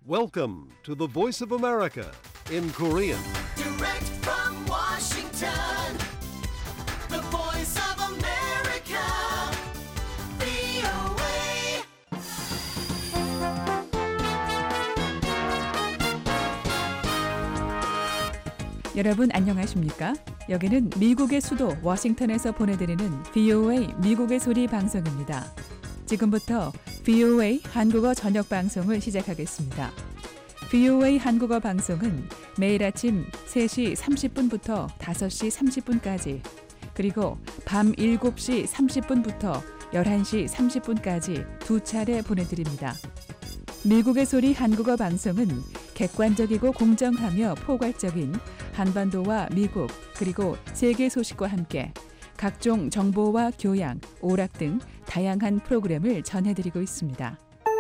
Welcome to the Voice of America in Korean. Direct from Washington, the Voice of America, VOA. 여러분 안녕하십니까? 여기는 미국의 수도 워싱턴에서 보내드리는 VOA 미국의 소리 방송입니다. 지금부터 VOA 한국어 저녁 방송을 시작하겠습니다. VOA 한국어 방송은 매일 아침 3시 30분부터 5시 30분까지 그리고 밤 7시 30분부터 11시 30분까지 두 차례 보내드립니다. 미국의 소리 한국어 방송은 객관적이고 공정하며 포괄적인 한반도와 미국 그리고 세계 소식과 함께 각종 정보와 교양, 오락 등 다양한 프로그램을 전해드리고 있습니다.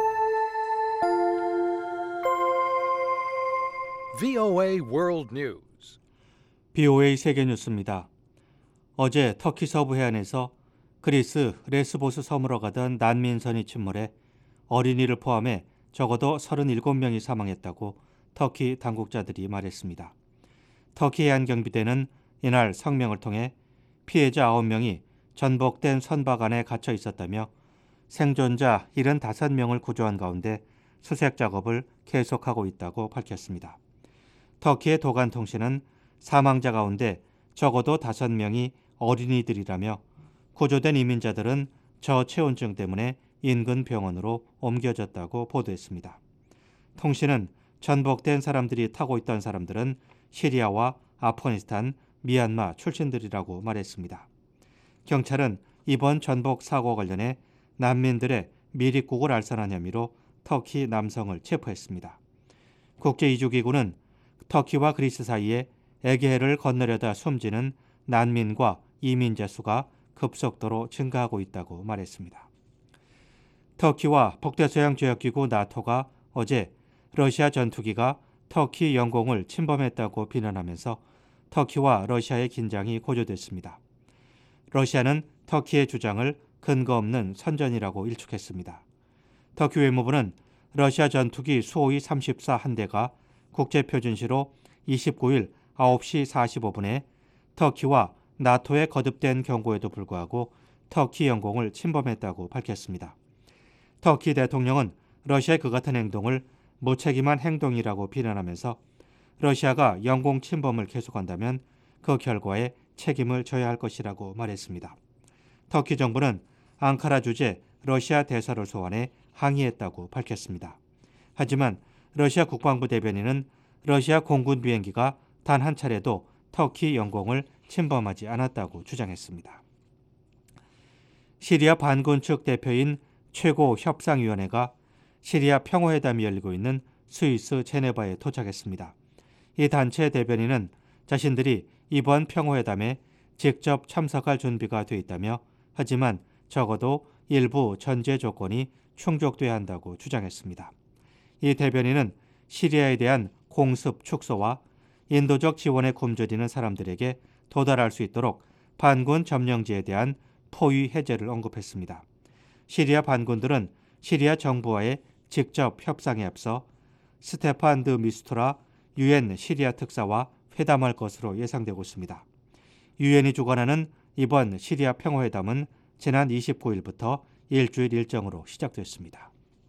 VOA World News. VOA 세계 뉴스입니다. 어제 터키 서부 해안에서 그리스 레스보스 섬으로 가던 난민선이 침몰해 어린이를 포함해 적어도 37명이 사망했다고 터키 당국자들이 말했습니다. 터키 해안경비대는 이날 성명을 통해 피해자 9명이 전복된 선박 안에 갇혀 있었다며 생존자 75명을 구조한 가운데 수색 작업을 계속하고 있다고 밝혔습니다. 터키의 도간통신은 사망자 가운데 적어도 5명이 어린이들이라며 구조된 이민자들은 저체온증 때문에 인근 병원으로 옮겨졌다고 보도했습니다. 통신은 전복된 사람들이 타고 있던 사람들은 시리아와 아프가니스탄, 미얀마 출신들이라고 말했습니다. 경찰은 이번 전복 사고 관련해 난민들의 미립국을 알선한 혐의로 터키 남성을 체포했습니다. 국제이주기구는 터키와 그리스 사이에 에게해를 건너려다 숨지는 난민과 이민자 수가 급속도로 증가하고 있다고 말했습니다. 터키와 북대서양조약기구 나토가 어제 러시아 전투기가 터키 영공을 침범했다고 비난하면서 터키와 러시아의 긴장이 고조됐습니다. 러시아는 터키의 주장을 근거 없는 선전이라고 일축했습니다. 터키 외무부는 러시아 전투기 수호이 34 한 대가 국제표준시로 29일 9시 45분에 터키와 나토의 거듭된 경고에도 불구하고 터키 영공을 침범했다고 밝혔습니다. 터키 대통령은 러시아의 그 같은 행동을 무책임한 행동이라고 비난하면서 러시아가 영공 침범을 계속한다면 그 결과에 책임을 져야 할 것이라고 말했습니다. 터키 정부는 앙카라 주재 러시아 대사를 소환해 항의했다고 밝혔습니다. 하지만 러시아 국방부 대변인은 러시아 공군 비행기가 단 한 차례도 터키 영공을 침범하지 않았다고 주장했습니다. 시리아 반군 측 대표인 최고 협상위원회가 시리아 평화회담이 열리고 있는 스위스 제네바에 도착했습니다. 이 단체 대변인은 자신들이 이번 평화회담에 직접 참석할 준비가 돼 있다며 하지만 적어도 일부 전제 조건이 충족돼야 한다고 주장했습니다. 이 대변인은 시리아에 대한 공습 축소와 인도적 지원에 굶주리는 사람들에게 도달할 수 있도록 반군 점령지에 대한 포위 해제를 언급했습니다. 시리아 반군들은 시리아 정부와의 직접 협상에 앞서 스테판 드 미스투라 UN 시리아 특사와 회담할 것으로 예상되고 있습니다. UN이 주관하는 이번 시리아 평화회담은 지난 29일부터 일주일 일정으로 시작됐습니다.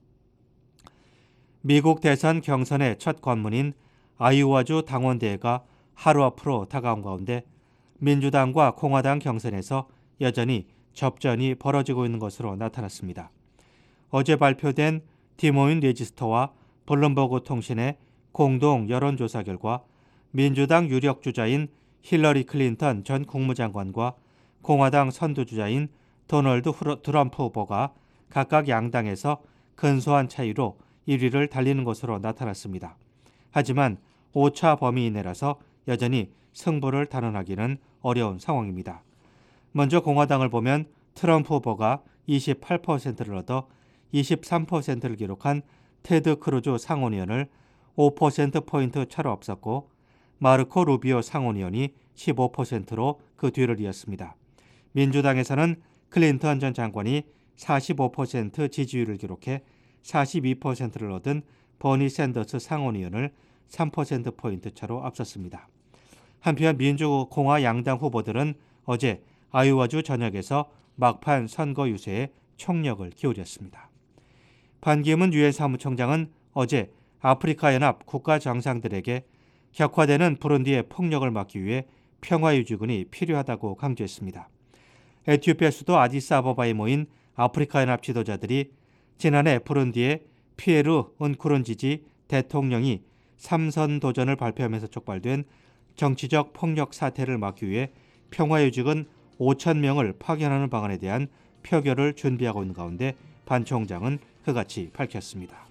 미국 대선 경선의 첫 관문인 아이오와주 당원대회가 하루 앞으로 다가온 가운데 민주당과 공화당 경선에서 여전히 접전이 벌어지고 있는 것으로 나타났습니다. 어제 발표된 디모인 레지스터와 블룸버그 통신의 공동 여론조사 결과 민주당 유력 주자인 힐러리 클린턴 전 국무장관과 공화당 선두주자인 도널드 트럼프 후보가 각각 양당에서 근소한 차이로 1위를 달리는 것으로 나타났습니다. 하지만 오차 범위 이내라서 여전히 승부를 단언하기는 어려운 상황입니다. 먼저 공화당을 보면 트럼프 후보가 28%를 얻어 23%를 기록한 테드 크루즈 상원의원을 5%포인트 차로 앞섰고 마르코 루비오 상원의원이 15%로 그 뒤를 이었습니다. 민주당에서는 클린턴 전 장관이 45% 지지율을 기록해 42%를 얻은 버니 샌더스 상원의원을 3%포인트 차로 앞섰습니다. 한편 민주공화 양당 후보들은 어제 아이오와주 전역에서 막판 선거 유세에 총력을 기울였습니다. 반기문 유엔 사무총장은 어제 아프리카 연합 국가 정상들에게 격화되는 부룬디의 폭력을 막기 위해 평화유지군이 필요하다고 강조했습니다. 에티오피아 수도 아디스아바바에 모인 아프리카 연합 지도자들이 지난해 부룬디의 피에르 은쿠룬지지 대통령이 3선 도전을 발표하면서 촉발된 정치적 폭력 사태를 막기 위해 평화유지군 5,000명을 파견하는 방안에 대한 표결을 준비하고 있는 가운데 반 총장은 그같이 밝혔습니다.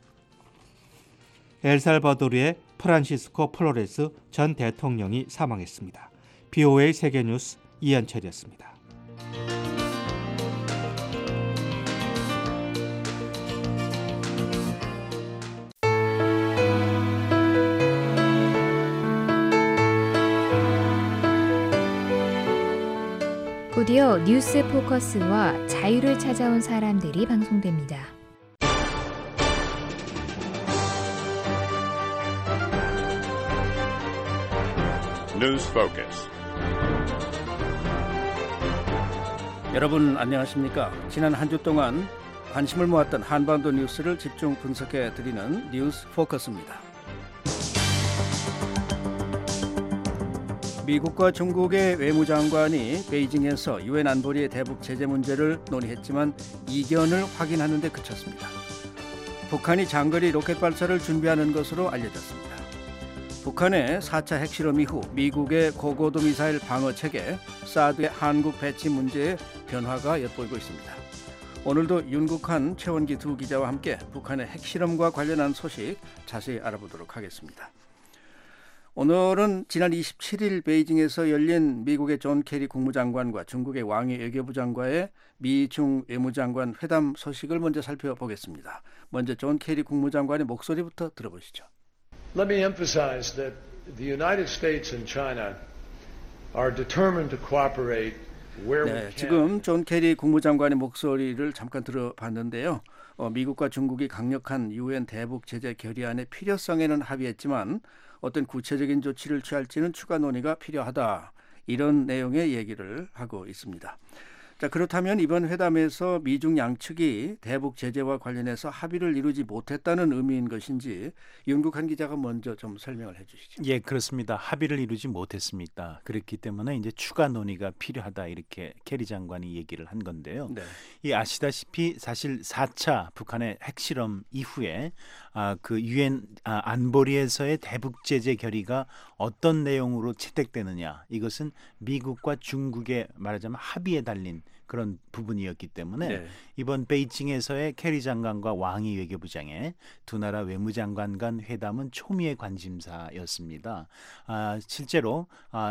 엘살바도르의 프란시스코 플로레스 전 대통령이 사망했습니다. BOA 세계뉴스 이현철이었습니다. 곧이어 뉴스 포커스와 자유를 찾아온 사람들이 방송됩니다. 뉴스 포커스. 여러분 안녕하십니까? 지난 한 주 동안 관심을 모았던 한반도 뉴스를 집중 분석해 드리는 뉴스 포커스입니다. 미국과 중국의 외무장관이 베이징에서 유엔 안보리의 대북 제재 문제를 논의했지만 이견을 확인하는 데 그쳤습니다. 북한이 장거리 로켓 발사를 준비하는 것으로 알려졌습니다. 북한의 4차 핵실험 이후 미국의 고고도 미사일 방어 체계 사드의 한국 배치 문제에 변화가 엿보이고 있습니다. 오늘도 윤국한, 최원기 두 기자와 함께 북한의 핵실험과 관련한 소식 자세히 알아보도록 하겠습니다. 오늘은 지난 27일 베이징에서 열린 미국의 존 케리 국무장관과 중국의 왕이 외교부 장관의 미중 외무장관 회담 소식을 먼저 살펴보겠습니다. 먼저 존 케리 국무장관의 목소리부터 들어보시죠. Let me emphasize that the United States and China are determined to cooperate where we 네, can. 지금 존 케리 국무장관의 목소리를 잠깐 들어봤는데요. 미국과 중국이 강력한 유엔 대북 제재 결의안의 필요성에는 합의했지만 어떤 구체적인 조치를 취할지는 추가 논의가 필요하다. 이런 내용의 얘기를 하고 있습니다. 자, 그렇다면 이번 회담에서 미중 양측이 대북 제재와 관련해서 합의를 이루지 못했다는 의미인 것인지 윤국한 기자가 먼저 좀 설명을 해 주시죠. 예, 그렇습니다. 합의를 이루지 못했습니다. 그렇기 때문에 이제 추가 논의가 필요하다 이렇게 케리 장관이 얘기를 한 건데요. 네. 이 아시다시피 사실 4차 북한의 핵실험 이후에 그 유엔 안보리에서의 대북 제재 결의가 어떤 내용으로 채택되느냐 이것은 미국과 중국의 말하자면 합의에 달린 그런 부분이었기 때문에 네. 이번 베이징에서의 케리 장관과 왕이 외교부장의 두 나라 외무장관 간 회담은 초미의 관심사였습니다. 실제로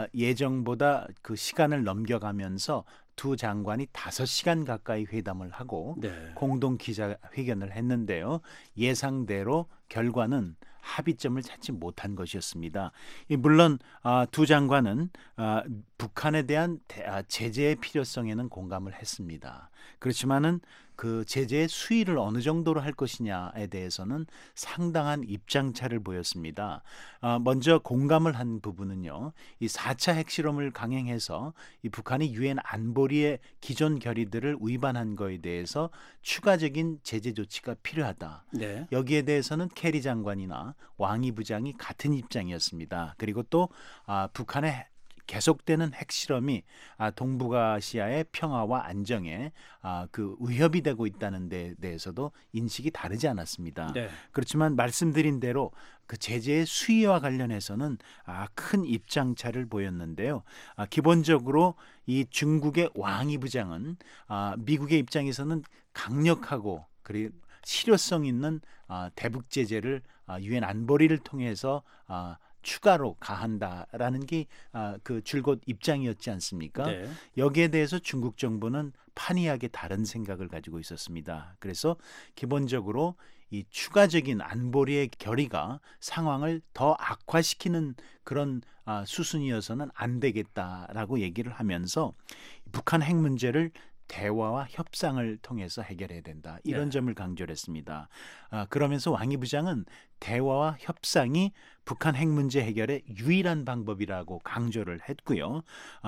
예정보다 그 시간을 넘겨가면서 두 장관이 5시간 가까이 회담을 하고 네. 공동 기자회견을 했는데요. 예상대로 결과는 합의점을 찾지 못한 것이었습니다. 물론 두 장관은 북한에 대한 제재의 필요성에는 공감을 했습니다. 그렇지만은 그 제재의 수위를 어느 정도로 할 것이냐에 대해서는 상당한 입장차를 보였습니다. 먼저 공감을 한 부분은요. 이 4차 핵실험을 강행해서 이 북한이 유엔 안보리의 기존 결의들을 위반한 거에 대해서 추가적인 제재 조치가 필요하다. 네. 여기에 대해서는 케리 장관이나 왕이 부장이 같은 입장이었습니다. 그리고 또 북한의 계속되는 핵실험이 동북아시아의 평화와 안정에 그 위협이 되고 있다는 데 대해서도 인식이 다르지 않았습니다. 네. 그렇지만 말씀드린 대로 그 제재의 수위와 관련해서는 큰 입장차를 보였는데요. 기본적으로 이 중국의 왕이 부장은 미국의 입장에서는 강력하고 그리고 실효성 있는 대북 제재를 유엔 안보리를 통해서 추가로 가한다라는 게 그 줄곧 입장이었지 않습니까? 네. 여기에 대해서 중국 정부는 판이하게 다른 생각을 가지고 있었습니다. 그래서 기본적으로 이 추가적인 안보리의 결의가 상황을 더 악화시키는 그런 수순이어서는 안 되겠다라고 얘기를 하면서 북한 핵 문제를 대화와 협상을 통해서 해결해야 된다. 이런 네. 점을 강조를 했습니다. 그러면서 왕이 부장은 대화와 협상이 북한 핵 문제 해결의 유일한 방법이라고 강조를 했고요.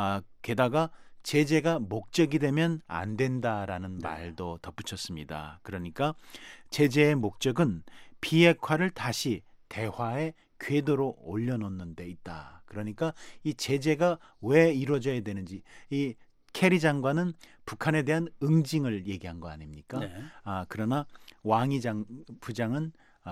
게다가 제재가 목적이 되면 안 된다라는 말도 덧붙였습니다. 그러니까 제재의 목적은 비핵화를 다시 대화의 궤도로 올려놓는 데 있다. 그러니까 이 제재가 왜 이루어져야 되는지, 이 캐리 장관은 북한에 대한 응징을 얘기한 거 아닙니까? 네. 그러나 왕이 부장은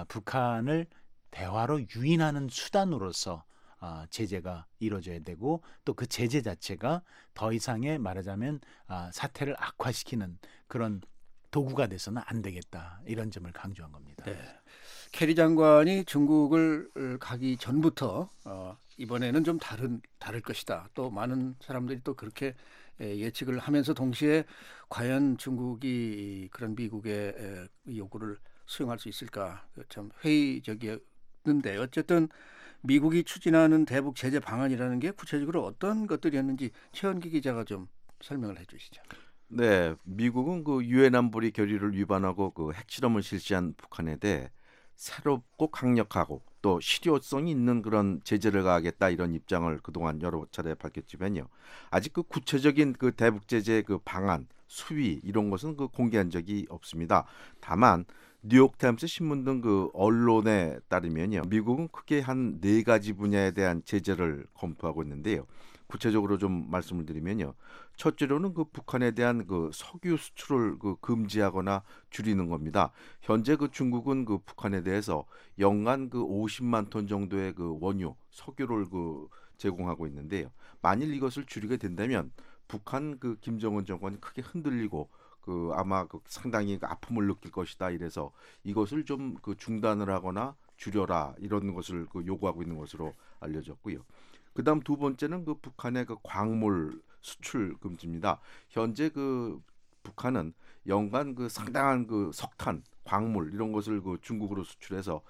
북한을 대화로 유인하는 수단으로서 제재가 이루어져야 되고, 또 그 제재 자체가 더 이상의 말하자면 사태를 악화시키는 그런 도구가 돼서는 안 되겠다. 이런 점을 강조한 겁니다. 네. 캐리 장관이 중국을 가기 전부터 이번에는 좀 다를 것이다. 또 많은 사람들이 또 그렇게 예측을 하면서 동시에 과연 중국이 그런 미국의 요구를 수용할 수 있을까 참 회의적이었는데, 어쨌든 미국이 추진하는 대북 제재 방안이라는 게 구체적으로 어떤 것들이었는지 최현기 기자가 좀 설명을 해주시죠. 네, 미국은 그 유엔 안보리 결의를 위반하고 그 핵실험을 실시한 북한에 대해 새롭고 강력하고 또 실효성이 있는 그런 제재를 가하겠다, 이런 입장을 그동안 여러 차례 밝혔지만요, 아직 그 구체적인 그 대북 제재 그 방안, 수위 이런 것은 그 공개한 적이 없습니다. 다만 뉴욕타임스 신문 등 그 언론에 따르면요, 미국은 크게 한 4가지 분야에 대한 제재를 검토하고 있는데요. 구체적으로 좀 말씀을 드리면요, 첫째로는 그 북한에 대한 그 석유 수출을 그 금지하거나 줄이는 겁니다. 현재 그 중국은 그 북한에 대해서 연간 그 50만 톤 정도의 그 원유, 석유를 그 제공하고 있는데요. 만일 이것을 줄이게 된다면 북한 그 김정은 정권이 크게 흔들리고 그 아마 그 상당히 그 아픔을 느낄 것이다. 이래서 이것을 좀 그 중단을 하거나 줄여라, 이런 것을 그 요구하고 있는 것으로 알려졌고요. 그다음 두 번째는 그 북한의 그 광물 수출 금지입니다. 현재 그 북한은 연간 그 상당한 그 석탄, 광물 이런 것을 그 중국으로 수출해서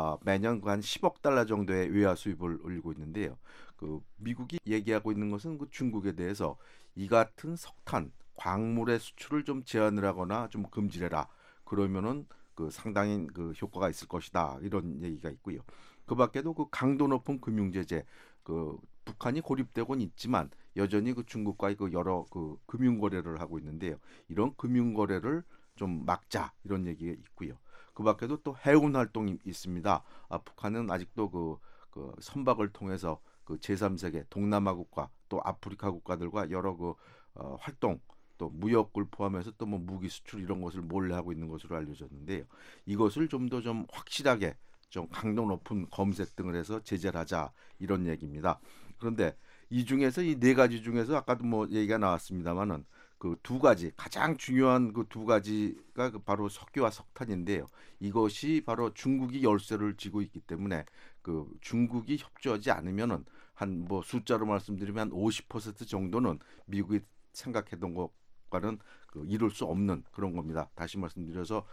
매년 그 한 10억 달러 정도의 외화 수입을 올리고 있는데요. 그 미국이 얘기하고 있는 것은 그 중국에 대해서 이 같은 석탄, 광물의 수출을 좀 제한을 하거나 좀 금지를 해라. 그러면은 그 상당히 그 효과가 있을 것이다. 이런 얘기가 있고요. 그 밖에도 그 강도 높은 금융 제재, 그 북한이 고립되고는 있지만 여전히 그 중국과의 그 여러 그 금융 거래를 하고 있는데요. 이런 금융 거래를 좀 막자, 이런 얘기가 있고요. 그 밖에도 또 해운 활동이 있습니다. 북한은 아직도 그 선박을 통해서 그 제3세계 동남아 국가 또 아프리카 국가들과 여러 그 활동, 또 무역을 포함해서 또 뭐 무기 수출 이런 것을 몰래 하고 있는 것으로 알려졌는데요. 이것을 좀 더 좀 확실하게 좀 강도 높은 검색 등을 해서 제재를 하자, 이런 얘기입니다. 그런데 이 중에서 이 4가지 중에서 아까도 뭐 얘기가 나왔습니다만은 그 2가지 가장 중요한 그 2가지가 바로 석유와 석탄인데요. 이것이 바로 중국이 열쇠를 쥐고 있기 때문에 그 중국이 협조하지 않으면은 한 뭐 숫자로 말씀드리면 한 50% 정도는 미국이 생각했던 것과는 그 이룰 수 없는 그런 겁니다. 다시 말씀드려서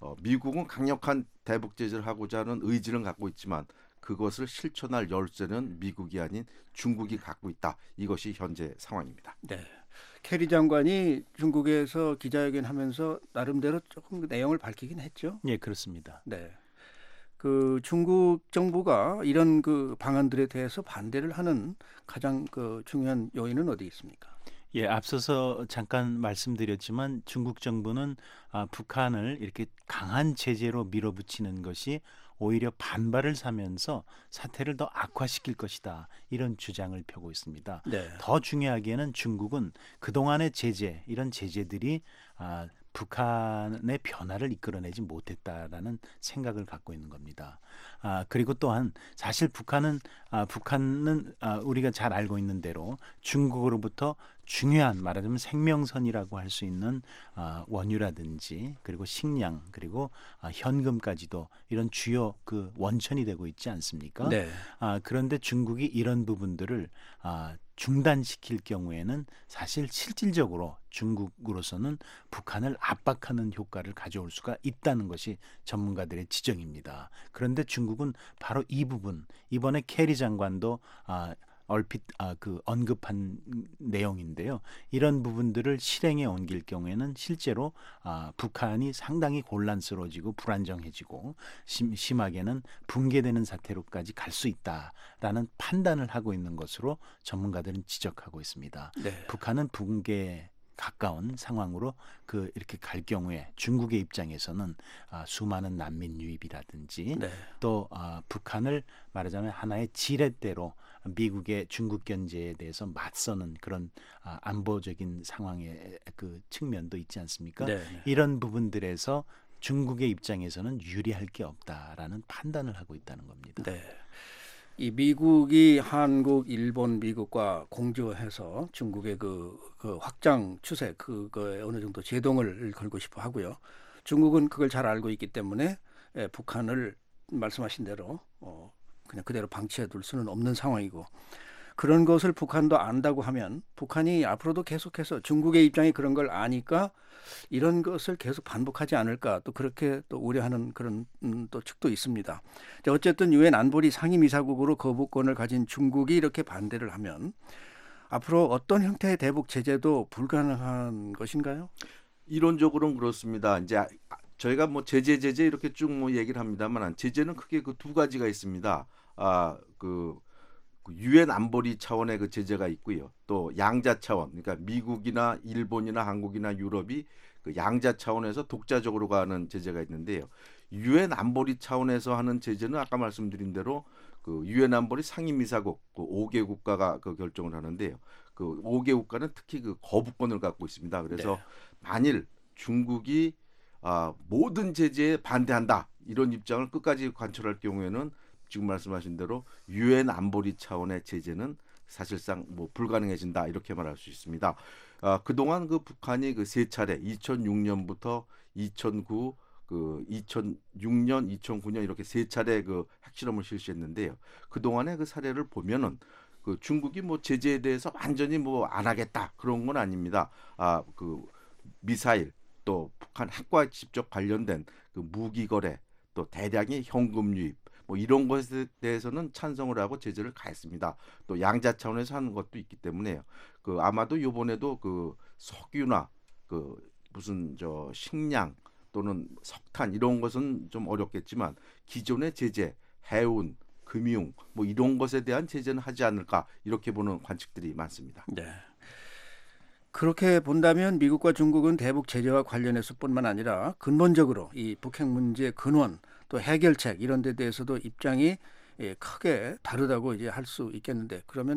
미국은 강력한 대북 제재를 하고자 하는 의지는 갖고 있지만 그것을 실천할 열쇠는 미국이 아닌 중국이 갖고 있다. 이것이 현재 상황입니다. 네. 캐리 장관이 중국에서 기자회견하면서 나름대로 조금 그 내용을 밝히긴 했죠. 예, 그렇습니다. 네. 그 중국 정부가 이런 그 방안들에 대해서 반대를 하는 가장 그 중요한 요인은 어디 있습니까? 예, 앞서서 잠깐 말씀드렸지만 중국 정부는 북한을 이렇게 강한 제재로 밀어붙이는 것이 오히려 반발을 사면서 사태를 더 악화시킬 것이다. 이런 주장을 펴고 있습니다. 네. 더 중요하기에는 중국은 그동안의 제재, 이런 제재들이 북한의 변화를 이끌어내지 못했다라는 생각을 갖고 있는 겁니다. 그리고 또한 사실 북한은 우리가 잘 알고 있는 대로 중국으로부터 중요한, 말하자면 생명선이라고 할 수 있는 원유라든지 그리고 식량 그리고 현금까지도 이런 주요 그 원천이 되고 있지 않습니까? 네. 그런데 중국이 이런 부분들을 중단시킬 경우에는 사실 실질적으로 중국으로서는 북한을 압박하는 효과를 가져올 수가 있다는 것이 전문가들의 지적입니다. 그런데 중국은 바로 이 부분, 이번에 캐리 장관도 얼핏 그 언급한 내용인데요. 이런 부분들을 실행에 옮길 경우에는 실제로 북한이 상당히 곤란스러워지고 불안정해지고 심하게는 붕괴되는 사태로까지 갈 수 있다라는 판단을 하고 있는 것으로 전문가들은 지적하고 있습니다. 네. 북한은 붕괴 가까운 상황으로 이렇게 갈 경우에 중국의 입장에서는 수많은 난민 유입이라든지 네. 또 북한을 말하자면 하나의 지렛대로 미국의 중국 견제에 대해서 맞서는 그런 안보적인 상황의 그 측면도 있지 않습니까? 네. 이런 부분들에서 중국의 입장에서는 유리할 게 없다라는 판단을 하고 있다는 겁니다. 네. 이 미국이 한국, 일본, 미국과 공조해서 중국의 그 확장 추세 그거에 어느 정도 제동을 걸고 싶어 하고요. 중국은 그걸 잘 알고 있기 때문에 북한을 말씀하신 대로 그냥 그대로 방치해 둘 수는 없는 상황이고, 그런 것을 북한도 안다고 하면 북한이 앞으로도 계속해서 중국의 입장이 그런 걸 아니까 이런 것을 계속 반복하지 않을까, 또 그렇게 또 우려하는 그런 또 측도 있습니다. 어쨌든 유엔 안보리 상임이사국으로 거부권을 가진 중국이 이렇게 반대를 하면 앞으로 어떤 형태의 대북 제재도 불가능한 것인가요? 이론적으로는 그렇습니다. 이제 저희가 뭐 제재 이렇게 쭉 뭐 얘기를 합니다만, 제재는 크게 그 두 가지가 있습니다. 그 유엔 안보리 차원의 그 제재가 있고요. 또 양자 차원, 그러니까 미국이나 일본이나 한국이나 유럽이 그 양자 차원에서 독자적으로 가는 제재가 있는데요. 유엔 안보리 차원에서 하는 제재는 아까 말씀드린 대로 그 유엔 안보리 상임이사국 그 5개 국가가 그 결정을 하는데요. 그 5개 국가는 특히 그 거부권을 갖고 있습니다. 그래서 만일 중국이 모든 제재에 반대한다 이런 입장을 끝까지 관철할 경우에는 지금 말씀하신 대로 유엔 안보리 차원의 제재는 사실상 뭐 불가능해진다 이렇게 말할 수 있습니다. 그동안 그 북한이 그 세 차례 2006년부터 2009, 그 2006년, 2009년 이렇게 세 차례 그 핵실험을 실시했는데요. 그 동안의 그 사례를 보면은 그 중국이 뭐 제재에 대해서 완전히 뭐 안 하겠다 그런 건 아닙니다. 그 미사일 또 북한 핵과 직접 관련된 그 무기 거래 또 대량의 현금 유입 뭐 이런 것에 대해서는 찬성을 하고 제재를 가했습니다. 또 양자 차원에서 하는 것도 있기 때문에요. 그 아마도 이번에도 그 석유나 그 무슨 식량 또는 석탄 이런 것은 좀 어렵겠지만 기존의 제재, 해운, 금융 뭐 이런 것에 대한 제재는 하지 않을까 이렇게 보는 관측들이 많습니다. 네. 그렇게 본다면 미국과 중국은 대북 제재와 관련해서뿐만 아니라 근본적으로 이 북핵 문제의 근원 또 해결책 이런 데 대해서도 입장이 크게 다르다고 이제 할 수 있겠는데, 그러면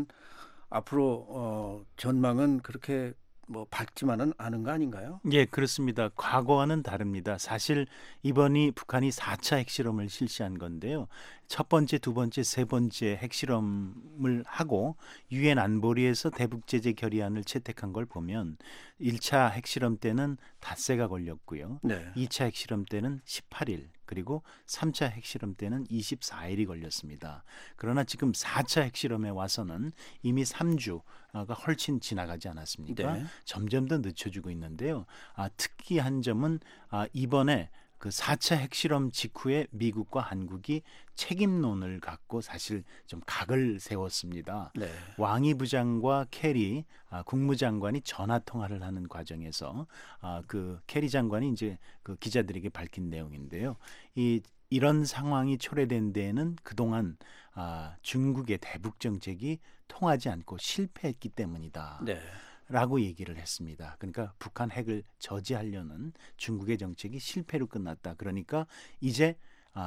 앞으로 전망은 그렇게 뭐 밝지만은 않은 거 아닌가요? 예, 그렇습니다. 과거와는 다릅니다. 사실 이번이 북한이 4차 핵실험을 실시한 건데요. 첫 번째, 두 번째, 세 번째 핵실험을 하고 유엔 안보리에서 대북 제재 결의안을 채택한 걸 보면 1차 핵실험 때는 닷새가 걸렸고요. 네. 2차 핵실험 때는 18일, 그리고 3차 핵실험 때는 24일이 걸렸습니다. 그러나 지금 4차 핵실험에 와서는 이미 3주가 훨씬 지나가지 않았습니까? 네. 점점 더 늦춰지고 있는데요. 특이한 점은 이번에 그 4차 핵실험 직후에 미국과 한국이 책임론을 갖고 사실 좀 각을 세웠습니다. 네. 왕이 부장과 캐리 국무장관이 전화 통화를 하는 과정에서 그 캐리 장관이 이제 그 기자들에게 밝힌 내용인데요. 이런 상황이 초래된 데에는 그동안 중국의 대북 정책이 통하지 않고 실패했기 때문이다. 네. 라고 얘기를 했습니다. 그러니까 북한 핵을 저지하려는 중국의 정책이 실패로 끝났다. 그러니까 이제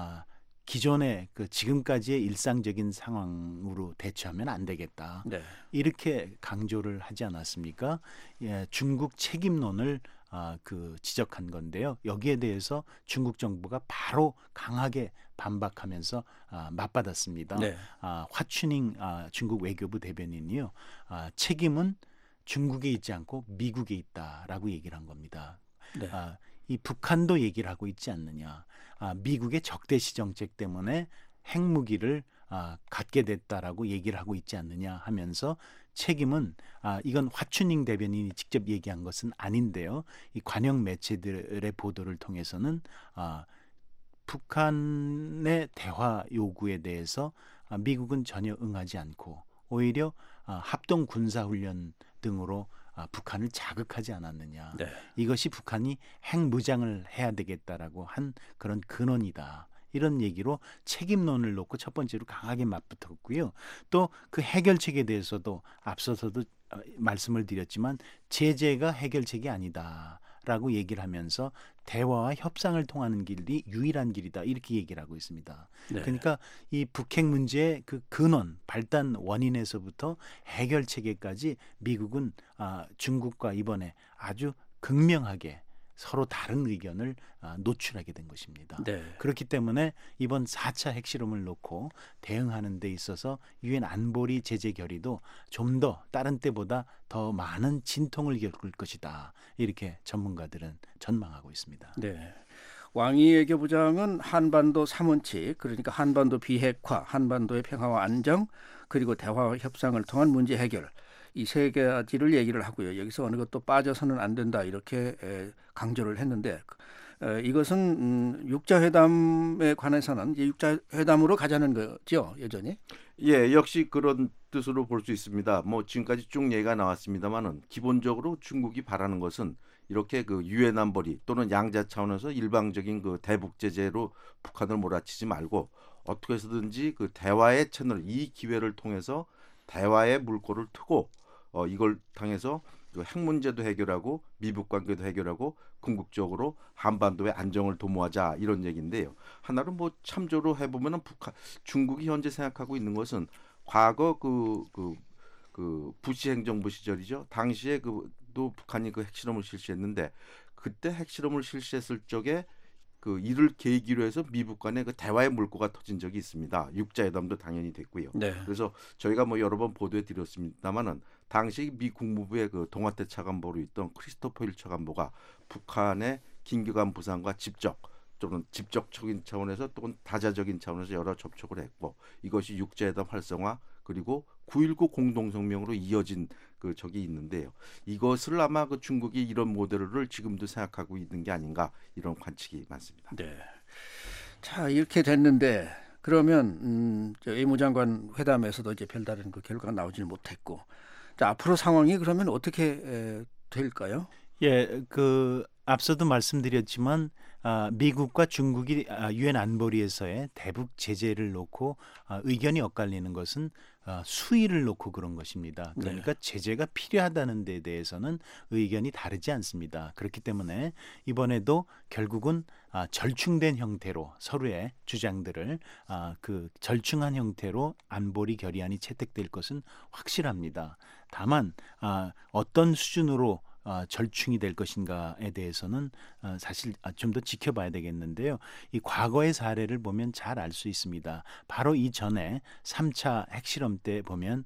기존의 그 지금까지의 일상적인 상황으로 대처하면 안 되겠다. 네. 이렇게 강조를 하지 않았습니까? 예, 중국 책임론을 그 지적한 건데요. 여기에 대해서 중국 정부가 바로 강하게 반박하면서 맞받았습니다. 네. 화춘잉 중국 외교부 대변인이요. 책임은 중국에 있지 않고 미국에 있다라고 얘기를 한 겁니다. 네. 이 북한도 얘기를 하고 있지 않느냐. 미국의 적대시 정책 때문에 핵무기를 갖게 됐다라고 얘기를 하고 있지 않느냐 하면서 책임은 이건 화춘잉 대변인이 직접 얘기한 것은 아닌데요. 이 관영 매체들의 보도를 통해서는 북한의 대화 요구에 대해서 미국은 전혀 응하지 않고 오히려 합동 군사훈련 등으로 북한을 자극하지 않았느냐. 네. 이것이 북한이 핵무장을 해야 되겠다라고 한 그런 근원이다. 이런 얘기로 책임론을 놓고 첫 번째로 강하게 맞붙었고요. 또 그 해결책에 대해서도 앞서서도 말씀을 드렸지만 제재가 해결책이 아니다라고 얘기를 하면서 대화와 협상을 통하는 길이 유일한 길이다 이렇게 얘기를 하고 있습니다. 네. 그러니까 이 북핵 문제의 그 근원, 발단 원인에서부터 해결책에까지 미국은 중국과 이번에 아주 극명하게 서로 다른 의견을 노출하게 된 것입니다. 네. 그렇기 때문에 이번 4차 핵실험을 놓고 대응하는 데 있어서 유엔 안보리 제재 결의도 좀 더 다른 때보다 더 많은 진통을 겪을 것이다. 이렇게 전문가들은 전망하고 있습니다. 네. 왕이 외교부장은 한반도 3원칙, 그러니까 한반도 비핵화, 한반도의 평화와 안정, 그리고 대화와 협상을 통한 문제 해결, 이 세 가지를 얘기를 하고요. 여기서 어느 것도 빠져서는 안 된다 이렇게 강조를 했는데 이것은 육자회담에 관해서는 이제 육자회담으로 가자는 거죠, 여전히? 예, 역시 그런 뜻으로 볼 수 있습니다. 뭐 지금까지 쭉 얘기가 나왔습니다만은 기본적으로 중국이 바라는 것은 이렇게 그 유엔 안보리 또는 양자 차원에서 일방적인 그 대북 제재로 북한을 몰아치지 말고 어떻게 해서든지 그 대화의 채널, 이 기회를 통해서 대화의 물꼬를 트고 이걸 통해서 그 핵 문제도 해결하고 미북 관계도 해결하고 궁극적으로 한반도의 안정을 도모하자 이런 얘기인데요. 하나로 뭐 참조로 해보면은 중국이 현재 생각하고 있는 것은 과거 그 부시 행정부 시절이죠. 당시에 또 북한이 그 핵실험을 실시했는데 그때 핵실험을 실시했을 적에 그 이를 계기로 해서 미북 간의 그 대화의 물꼬가 터진 적이 있습니다. 육자회담도 당연히 됐고요. 네. 그래서 저희가 뭐 여러 번 보도해 드렸습니다만은 당시 미 국무부의 그 동아태 차관보로 있던 크리스토퍼 힐 차관보가 북한의 긴급한 부상과 또는 직접적인 차원에서 또는 다자적인 차원에서 여러 접촉을 했고 이것이 육자회담 활성화 그리고 9.19 공동성명으로 이어진 그 적이 있는데요. 이것을 아마 그 중국이 이런 모델을 지금도 생각하고 있는 게 아닌가 이런 관측이 많습니다. 네. 자, 이렇게 됐는데 그러면 저 외무장관 회담에서도 이제 별다른 그 결과가 나오지는 못했고, 자, 앞으로 상황이 그러면 어떻게 될까요? 예, 그 앞서도 말씀드렸지만 미국과 중국이 유엔 안보리에서의 대북 제재를 놓고 의견이 엇갈리는 것은 수위를 놓고 그런 것입니다. 그러니까 제재가 필요하다는 데 대해서는 의견이 다르지 않습니다. 그렇기 때문에 이번에도 결국은 절충된 형태로 서로의 주장들을 그 절충한 형태로 안보리 결의안이 채택될 것은 확실합니다. 다만 어떤 수준으로 절충이 될 것인가에 대해서는 사실 좀 더 지켜봐야 되겠는데요. 이 과거의 사례를 보면 잘 알 수 있습니다. 바로 이전에 3차 핵실험 때 보면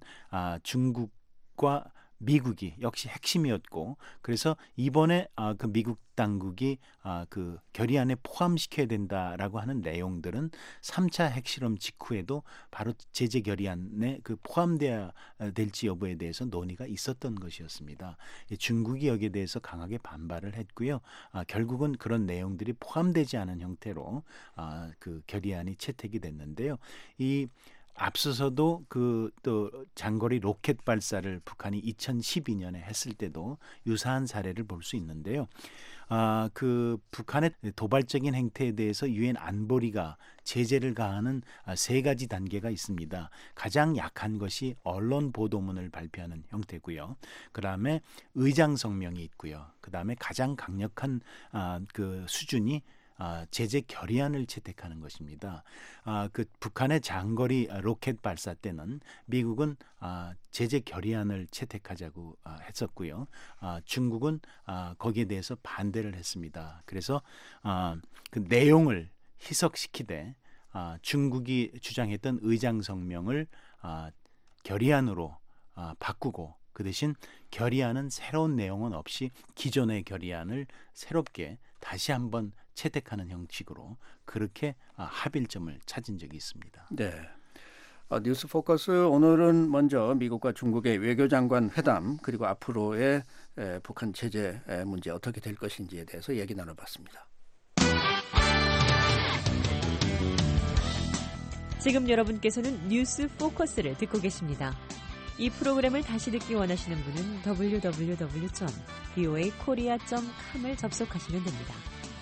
중국과 미국이 역시 핵심이었고 그래서 이번에 그 미국 당국이 그 결의안에 포함시켜야 된다라고 하는 내용들은 3차 핵실험 직후에도 바로 제재 결의안에 그 포함돼야 될지 여부에 대해서 논의가 있었던 것이었습니다. 중국이 여기에 대해서 강하게 반발을 했고요. 결국은 그런 내용들이 포함되지 않은 형태로 그 결의안이 채택이 됐는데요. 이 앞서서도 그 또 장거리 로켓 발사를 북한이 2012년에 했을 때도 유사한 사례를 볼 수 있는데요. 그 북한의 도발적인 행태에 대해서 유엔 안보리가 제재를 가하는 세 가지 단계가 있습니다. 가장 약한 것이 언론 보도문을 발표하는 형태고요. 그다음에 의장 성명이 있고요. 그다음에 가장 강력한 그 수준이 제재 결의안을 채택하는 것입니다. 그 북한의 장거리 로켓 발사 때는 미국은 제재 결의안을 채택하자고 했었고요. 중국은 거기에 대해서 반대를 했습니다. 그래서 그 내용을 희석시키되 중국이 주장했던 의장 성명을 결의안으로 바꾸고 그 대신 결의안은 새로운 내용은 없이 기존의 결의안을 새롭게 다시 한번 채택하는 형식으로 그렇게 합일점을 찾은 적이 있습니다. 네. 뉴스 포커스 오늘은 먼저 미국과 중국의 외교장관 회담 그리고 앞으로의 북한 제재 문제 어떻게 될 것인지에 대해서 얘기 나눠봤습니다. 지금 여러분께서는 뉴스 포커스를 듣고 계십니다. 이 프로그램을 다시 듣기 원하시는 분은 www.voakorea.com을 접속하시면 됩니다.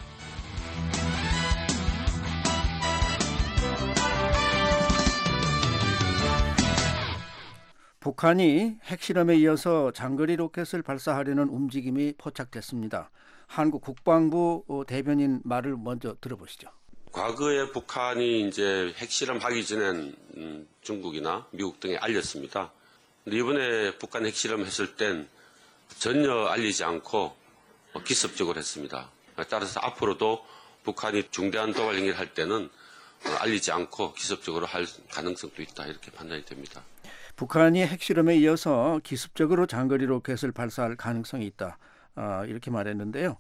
북한이 핵실험에 이어서 장거리 로켓을 발사하려는 움직임이 포착됐습니다. 한국 국방부 대변인 말을 먼저 들어보시죠. 과거에 북한이 이제 핵실험하기 전엔 중국이나 미국 등에 알렸습니다. 근데 이번에 북한 핵실험했을 땐 전혀 알리지 않고 기습적으로 했습니다. 따라서 앞으로도 북한이 중대한 도발 행위를 할 때는 알리지 않고 기습적으로 할 가능성도 있다 이렇게 판단이 됩니다. 북한이 핵실험에 이어서 기습적으로 장거리 로켓을 발사할 가능성이 있다 이렇게 말했는데요.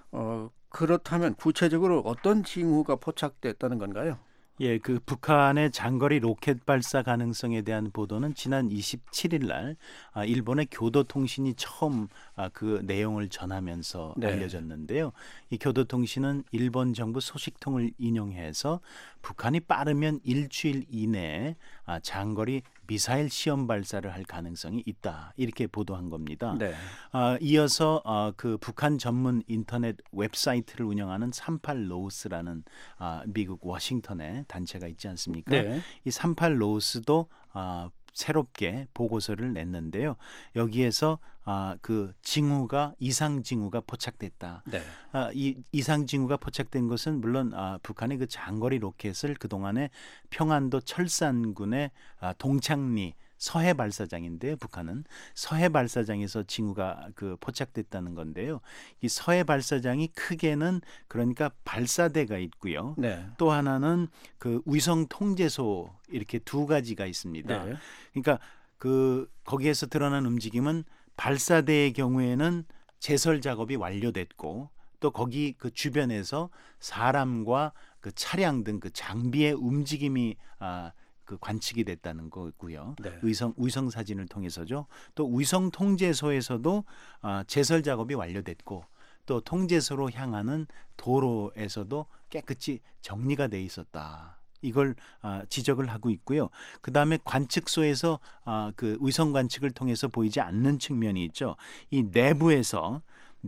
그렇다면 구체적으로 어떤 징후가 포착됐다는 건가요? 예, 그 북한의 장거리 로켓 발사 가능성에 대한 보도는 지난 27일 날 일본의 교도통신이 처음 그 내용을 전하면서 알려졌는데요. 이 교도통신은 일본 정부 소식통을 인용해서 북한이 빠르면 일주일 이내에 장거리 미사일 시험 발사를 할 가능성이 있다 이렇게 보도한 겁니다. 이어서 그 북한 전문 인터넷 웹사이트를 운영하는 38로스라는 미국 워싱턴의 단체가 있지 않습니까? 이 38로스도 새롭게 보고서를 냈는데요. 여기에서 그 징후가 이상 징후가 포착됐다. 이 이상 징후가 포착된 것은 물론 북한의 그 장거리 로켓을 그 동안에 평안도 철산군의 동창리 서해 발사장인데요. 북한은 서해 발사장에서 징후가 그 포착됐다는 건데요. 이 서해 발사장이 크게는 그러니까 발사대가 있고요. 또 하나는 그 위성 통제소 이렇게 두 가지가 있습니다. 그러니까 그 거기에서 드러난 움직임은 발사대의 경우에는 제설 작업이 완료됐고 또 거기 그 주변에서 사람과 그 차량 등 그 장비의 움직임이 그 관측이 됐다는 거고요. 위성 사진을 통해서죠. 또 위성 통제소에서도 제설 작업이 완료됐고 또 통제소로 향하는 도로에서도 깨끗이 정리가 돼 있었다. 이걸 지적을 하고 있고요. 그 다음에 관측소에서 그 위성 관측을 통해서 보이지 않는 측면이 있죠. 이 내부에서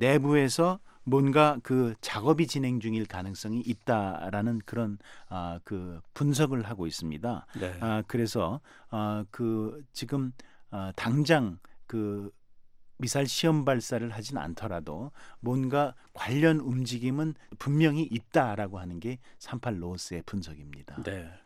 뭔가 그 작업이 진행 중일 가능성이 있다라는 그런 그 분석을 하고 있습니다. 그래서 그 지금 당장 그 미사일 시험 발사를 하진 않더라도 뭔가 관련 움직임은 분명히 있다라고 하는 게 38로스의 분석입니다.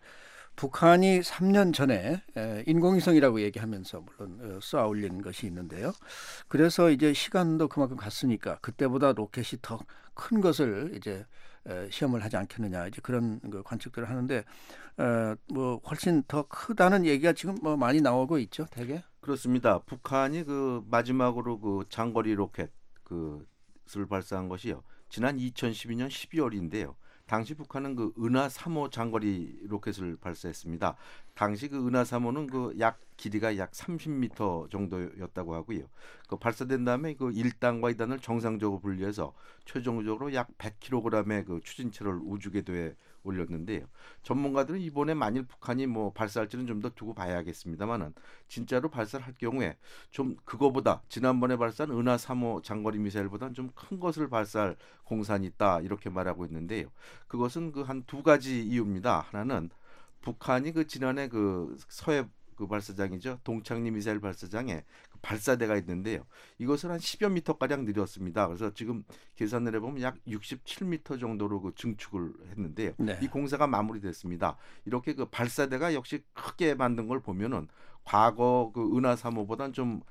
북한이 3년 전에 인공위성이라고 얘기하면서 물론 쏘아 올린 것이 있는데요. 그래서 이제 시간도 그만큼 갔으니까 그때보다 로켓이 더 큰 것을 이제 시험을 하지 않겠느냐 이제 그런 그 관측들을 하는데 뭐 훨씬 더 크다는 얘기가 지금 뭐 많이 나오고 있죠, 대개. 그렇습니다. 북한이 그 마지막으로 그 장거리 로켓 그를 발사한 것이요. 지난 2012년 12월인데요. 당시 북한은 그 은하 3호 장거리 로켓을 발사했습니다. 당시 그 은하 3호는 그 약 길이가 약 30m 정도였다고 하고요. 그 발사된 다음에 그 1단과 2단을 정상적으로 분리해서 최종적으로 약 100kg의 그 추진체를 우주궤도에 올렸는데요. 전문가들은 이번에 만일 북한이 뭐 발사할지는 좀 더 두고 봐야겠습니다만은 진짜로 발사를 할 경우에 좀 그거보다 지난번에 발사한 은하 3호 장거리 미사일보다는 좀 큰 것을 발사할 공산이 있다 이렇게 말하고 있는데요. 그것은 그 한 두 가지 이유입니다. 하나는 북한이 그 지난해 그 서해 그 발사장이죠. 동창리 미사일 발사장에 그 발사대가 있는데요. 이것을 한 10여 미터가량 늘렸습니다. 그래서 지금 계산을 해보면 약 67m 정도로 그 증축을 했는데요. 이 공사가 마무리됐습니다. 이렇게 그 발사대가 역시 크게 만든 걸 보면은 과거 그 은하 3호보다는 좀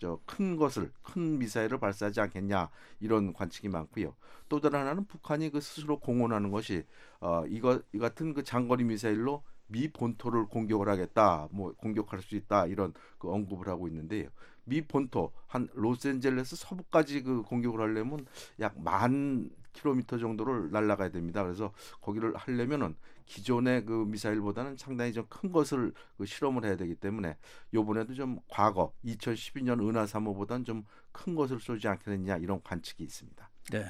큰 미사일을 발사하지 않겠냐 이런 관측이 많고요. 또 다른 하나는 북한이 그 스스로 공언하는 것이 이 같은 그 장거리 미사일로 미 본토를 공격을 하겠다, 뭐 공격할 수 있다 이런 그 언급을 하고 있는데요. 미 본토 한 로스앤젤레스 서부까지 그 공격을 하려면 약 10,000km 정도를 날아가야 됩니다. 그래서 거기를 하려면은 기존의 그 미사일보다는 상당히 좀 큰 것을 그 실험을 해야 되기 때문에 이번에도 좀 과거 2012년 은하 3호보다는 좀 큰 것을 쏘지 않겠느냐 이런 관측이 있습니다.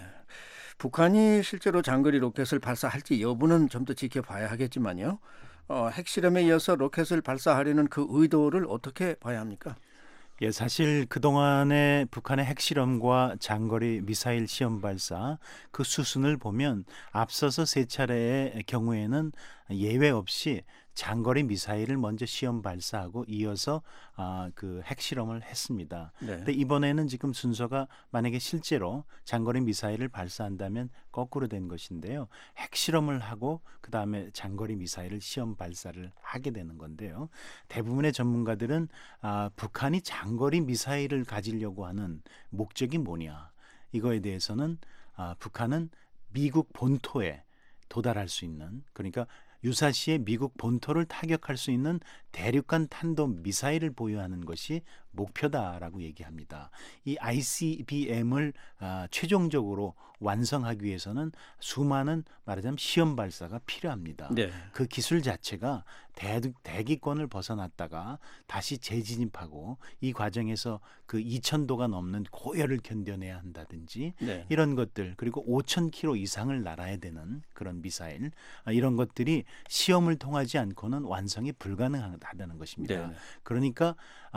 북한이 실제로 장거리 로켓을 발사할지 여부는 좀 더 지켜봐야 하겠지만요. 핵실험에 이어서 로켓을 발사하려는 그 의도를 어떻게 봐야 합니까? 예, 사실 그동안의 북한의 핵실험과 장거리 미사일 시험 발사 그 수순을 보면 앞서서 세 차례의 경우에는 예외 없이 장거리 미사일을 먼저 시험 발사하고 이어서 그 핵실험을 했습니다. 네. 근데 이번에는 지금 순서가 만약에 실제로 장거리 미사일을 발사한다면 거꾸로 된 것인데요. 핵실험을 하고 그다음에 장거리 미사일을 시험 발사를 하게 되는 건데요. 대부분의 전문가들은 북한이 장거리 미사일을 가지려고 하는 목적이 뭐냐. 이거에 대해서는 북한은 미국 본토에 도달할 수 있는, 그러니까 유사시에 미국 본토를 타격할 수 있는 대륙간 탄도 미사일을 보유하는 것이 목표다라고 얘기합니다. 이 ICBM을 최종적으로 완성하기 위해서는 수많은 말하자면 시험 발사가 필요합니다. 네. 그 기술 자체가 대기권을 벗어났다가 다시 재진입하고 이 과정에서 그 2,000도가 넘는 고열을 견뎌내야 한다든지 네. 이런 것들, 그리고 5,000km 이상을 날아야 되는 그런 미사일, 이런 것들이 시험을 통하지 않고는 완성이 불가능하다는 것입니다. 네. 그러니까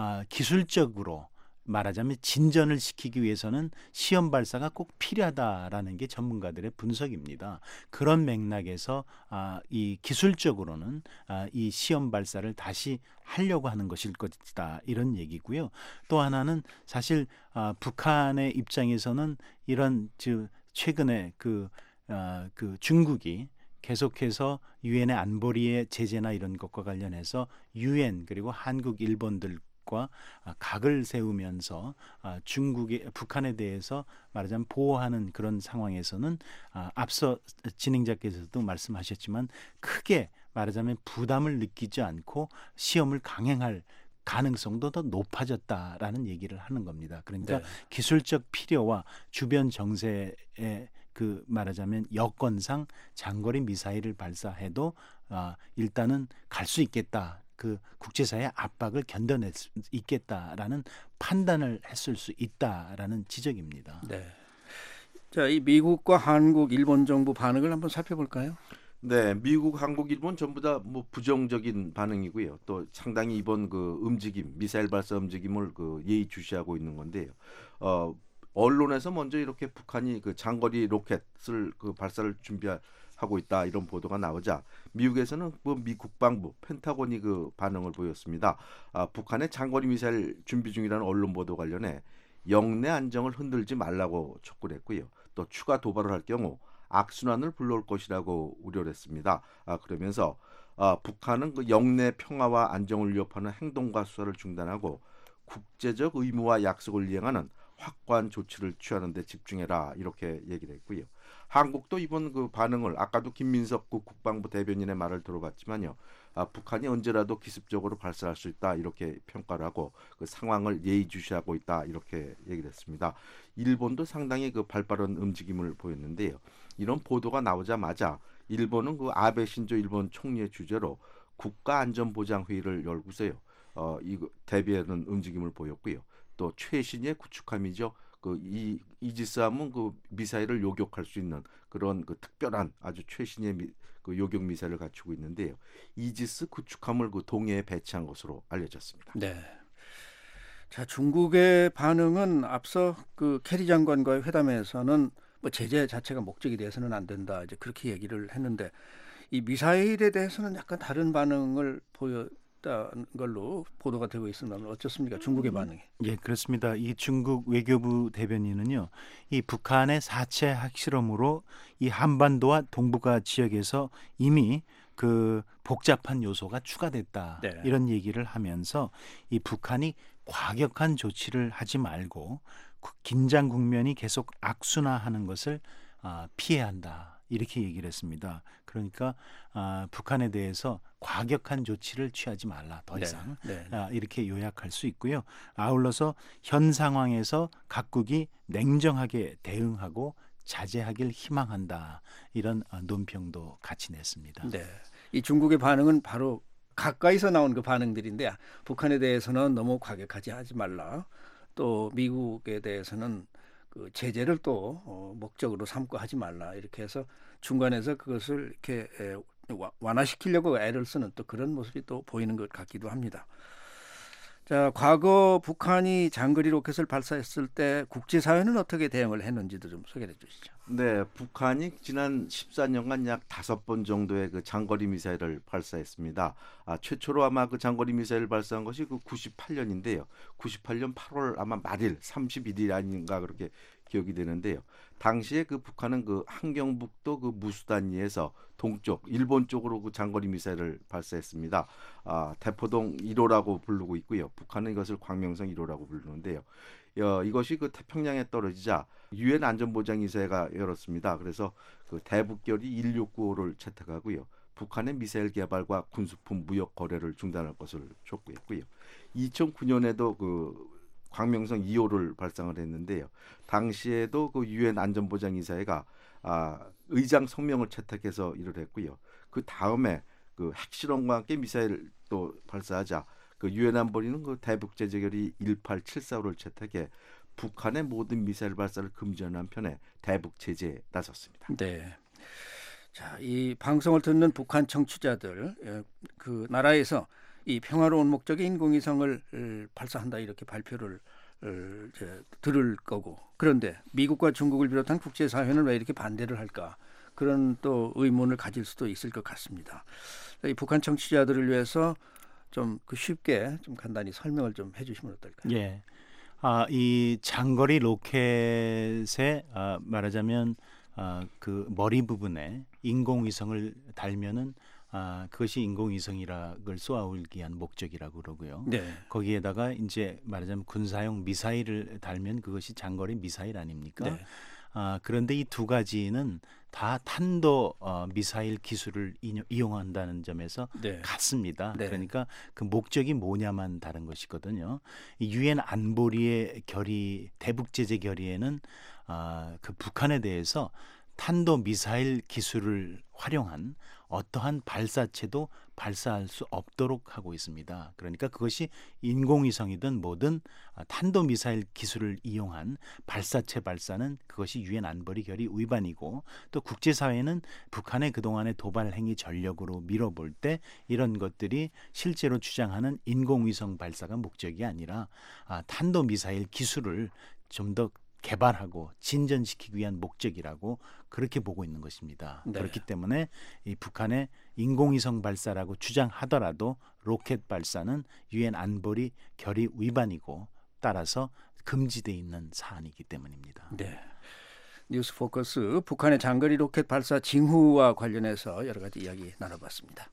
기술적으로 말하자면 진전을 시키기 위해서는 시험 발사가 꼭 필요하다라는 게 전문가들의 분석입니다. 그런 맥락에서 이 기술적으로는 이 시험 발사를 다시 하려고 하는 것일 것이다, 이런 얘기고요. 또 하나는 사실 북한의 입장에서는 이런 최근에 그 중국이 계속해서 유엔의 안보리의 제재나 이런 것과 관련해서 유엔 그리고 한국, 일본들 각을 세우면서 북한에 대해서 말하자면 보호하는 그런 상황에서는 앞서 진행자께서도 말씀하셨지만 크게 말하자면 부담을 느끼지 않고 시험을 강행할 가능성도 더 높아졌다라는 얘기를 하는 겁니다. 그러니까 네. 기술적 필요와 주변 정세의 그 말하자면 여건상 장거리 미사일을 발사해도 일단은 갈 수 있겠다. 그 국제사회의 압박을 견뎌낼 수 있겠다라는 판단을 했을 수 있다라는 지적입니다. 네. 자, 이 미국과 한국, 일본 정부 반응을 한번 살펴볼까요? 네, 미국, 한국, 일본 전부 다 뭐 부정적인 반응이고요. 또 상당히 이번 그 움직임, 미사일 발사 움직임을 그 예의주시하고 있는 건데요. 언론에서 먼저 이렇게 북한이 그 장거리 로켓을 그 발사를 준비하고 있다, 이런 보도가 나오자 미국에서는 뭐 미 국방부 펜타곤이 그 반응을 보였습니다. 북한의 장거리 미사일 준비 중이라는 언론 보도 관련해 영내 안정을 흔들지 말라고 촉구를 했고요. 또 추가 도발을 할 경우 악순환을 불러올 것이라고 우려를 했습니다. 그러면서 북한은 그 영내 평화와 안정을 위협하는 행동과 수사를 중단하고 국제적 의무와 약속을 이행하는 확고한 조치를 취하는 데 집중해라, 이렇게 얘기를 했고요. 한국도 이번 그 반응을 아까도 김민석 국방부 대변인의 말을 들어봤지만요. 북한이 언제라도 기습적으로 발사할 수 있다, 이렇게 평가를 하고 그 상황을 예의주시하고 있다, 이렇게 얘기를 했습니다. 일본도 상당히 그 발빠른 움직임을 보였는데요. 이런 보도가 나오자마자 일본은 그 아베 신조 일본 총리의 주재로 국가안전보장회의를 열고서요. 이 대비하는 움직임을 보였고요. 또 최신의 구축함이죠. 그 이지스함은 그 미사일을 요격할 수 있는 그런 그 특별한 아주 최신의 그 요격 미사일을 갖추고 있는데요. 이지스 구축함을 그 동해에 배치한 것으로 알려졌습니다. 네. 자, 중국의 반응은 앞서 그 캐리 장관과의 회담에서는 뭐 제재 자체가 목적이 돼서는 안 된다, 이제 그렇게 얘기를 했는데 이 미사일에 대해서는 약간 다른 반응을 보였다는 걸로 보도가 되고 있습니다. 어떻습니까? 중국의 반응이? 예, 그렇습니다. 이 중국 외교부 대변인은요, 이 북한의 4차 핵실험으로 이 한반도와 동북아 지역에서 이미 그 복잡한 요소가 추가됐다, 네. 이런 얘기를 하면서 이 북한이 과격한 조치를 하지 말고 긴장 국면이 계속 악순환하는 것을 피해야 한다, 이렇게 얘기를 했습니다. 그러니까 북한에 대해서 과격한 조치를 취하지 말라, 더 이상. 네. 이렇게 요약할 수 있고요. 아울러서 현 상황에서 각국이 냉정하게 대응하고 자제하길 희망한다, 이런 논평도 같이 냈습니다. 네. 이 중국의 반응은 바로 가까이서 나온 그 반응들인데, 북한에 대해서는 너무 과격하지 하지 말라, 또 미국에 대해서는 그 제재를 또 목적으로 삼고 하지 말라, 이렇게 해서 중간에서 그것을 이렇게 완화시키려고 애를 쓰는 또 그런 모습이 또 보이는 것 같기도 합니다. 자, 과거 북한이 장거리 로켓을 발사했을 때 국제사회는 어떻게 대응을 했는지도 좀 소개해 주시죠. 네, 북한이 지난 14년간 약 5번 정도의 그 장거리 미사일을 발사했습니다. 최초로 아마 그 장거리 미사일을 발사한 것이 그 98년인데요. 98년 8월 아마 말일 31일 아닌가 그렇게 기억이 되는데요. 당시에 그 북한은 그 함경북도 그 무수단리에서 동쪽 일본 쪽으로 그 장거리 미사일을 발사했습니다. 대포동 1호라고 부르고 있고요. 북한은 이것을 광명성 1호라고 부르는데요. 이것이 그 태평양에 떨어지자 유엔 안전보장이사회가 열었습니다. 그래서 그 대북결의 1695를 채택하고요. 북한의 미사일 개발과 군수품 무역 거래를 중단할 것을 촉구했고요. 2009년에도 그 광명성 2호를 발상을 했는데요. 당시에도 그 유엔 안전보장이사회가 의장 성명을 채택해서 이를 했고요. 그 다음에 그 핵실험과 함께 미사일을 또 발사하자 그 유엔 안보리는 그 대북 제재 결의 1874호를 채택해 북한의 모든 미사일 발사를 금지하는 한편에 대북 제재에 나섰습니다. 네. 자, 이 방송을 듣는 북한 청취자들, 그 나라에서 이 평화로운 목적의 인공위성을 발사한다 이렇게 발표를 들을 거고, 그런데 미국과 중국을 비롯한 국제사회는 왜 이렇게 반대를 할까? 그런 또 의문을 가질 수도 있을 것 같습니다. 이 북한 청취자들을 위해서 좀 쉽게 좀 간단히 설명을 좀 해주시면 어떨까요? 예. 이 장거리 로켓에 말하자면 그 머리 부분에 인공위성을 달면은 그것이 인공위성이라를 쏘아올기 위한 목적이라고 그러고요. 네. 거기에다가 이제 말하자면 군사용 미사일을 달면 그것이 장거리 미사일 아닙니까? 네. 그런데 이 두 가지는 다 탄도 미사일 기술을 이용한다는 점에서 네. 같습니다. 네. 그러니까 그 목적이 뭐냐만 다른 것이거든요. 이 유엔 안보리의 결의, 대북 제재 결의에는 그 북한에 대해서 탄도 미사일 기술을 활용한 어떠한 발사체도 발사할 수 없도록 하고 있습니다. 그러니까 그것이 인공위성이든 뭐든 탄도 미사일 기술을 이용한 발사체 발사는 그것이 유엔 안보리 결의 위반이고, 또 국제사회는 북한의 그동안의 도발 행위 전력으로 밀어볼 때 이런 것들이 실제로 주장하는 인공위성 발사가 목적이 아니라 탄도 미사일 기술을 좀 더 개발하고 진전시키기 위한 목적이라고 그렇게 보고 있는 것입니다. 네. 그렇기 때문에 이 북한의 인공위성 발사라고 주장하더라도 로켓 발사는 유엔 안보리 결의 위반이고 따라서 금지되어 있는 사안이기 때문입니다. 네. 뉴스 포커스 북한의 장거리 로켓 발사 징후와 관련해서 여러 가지 이야기 나눠봤습니다.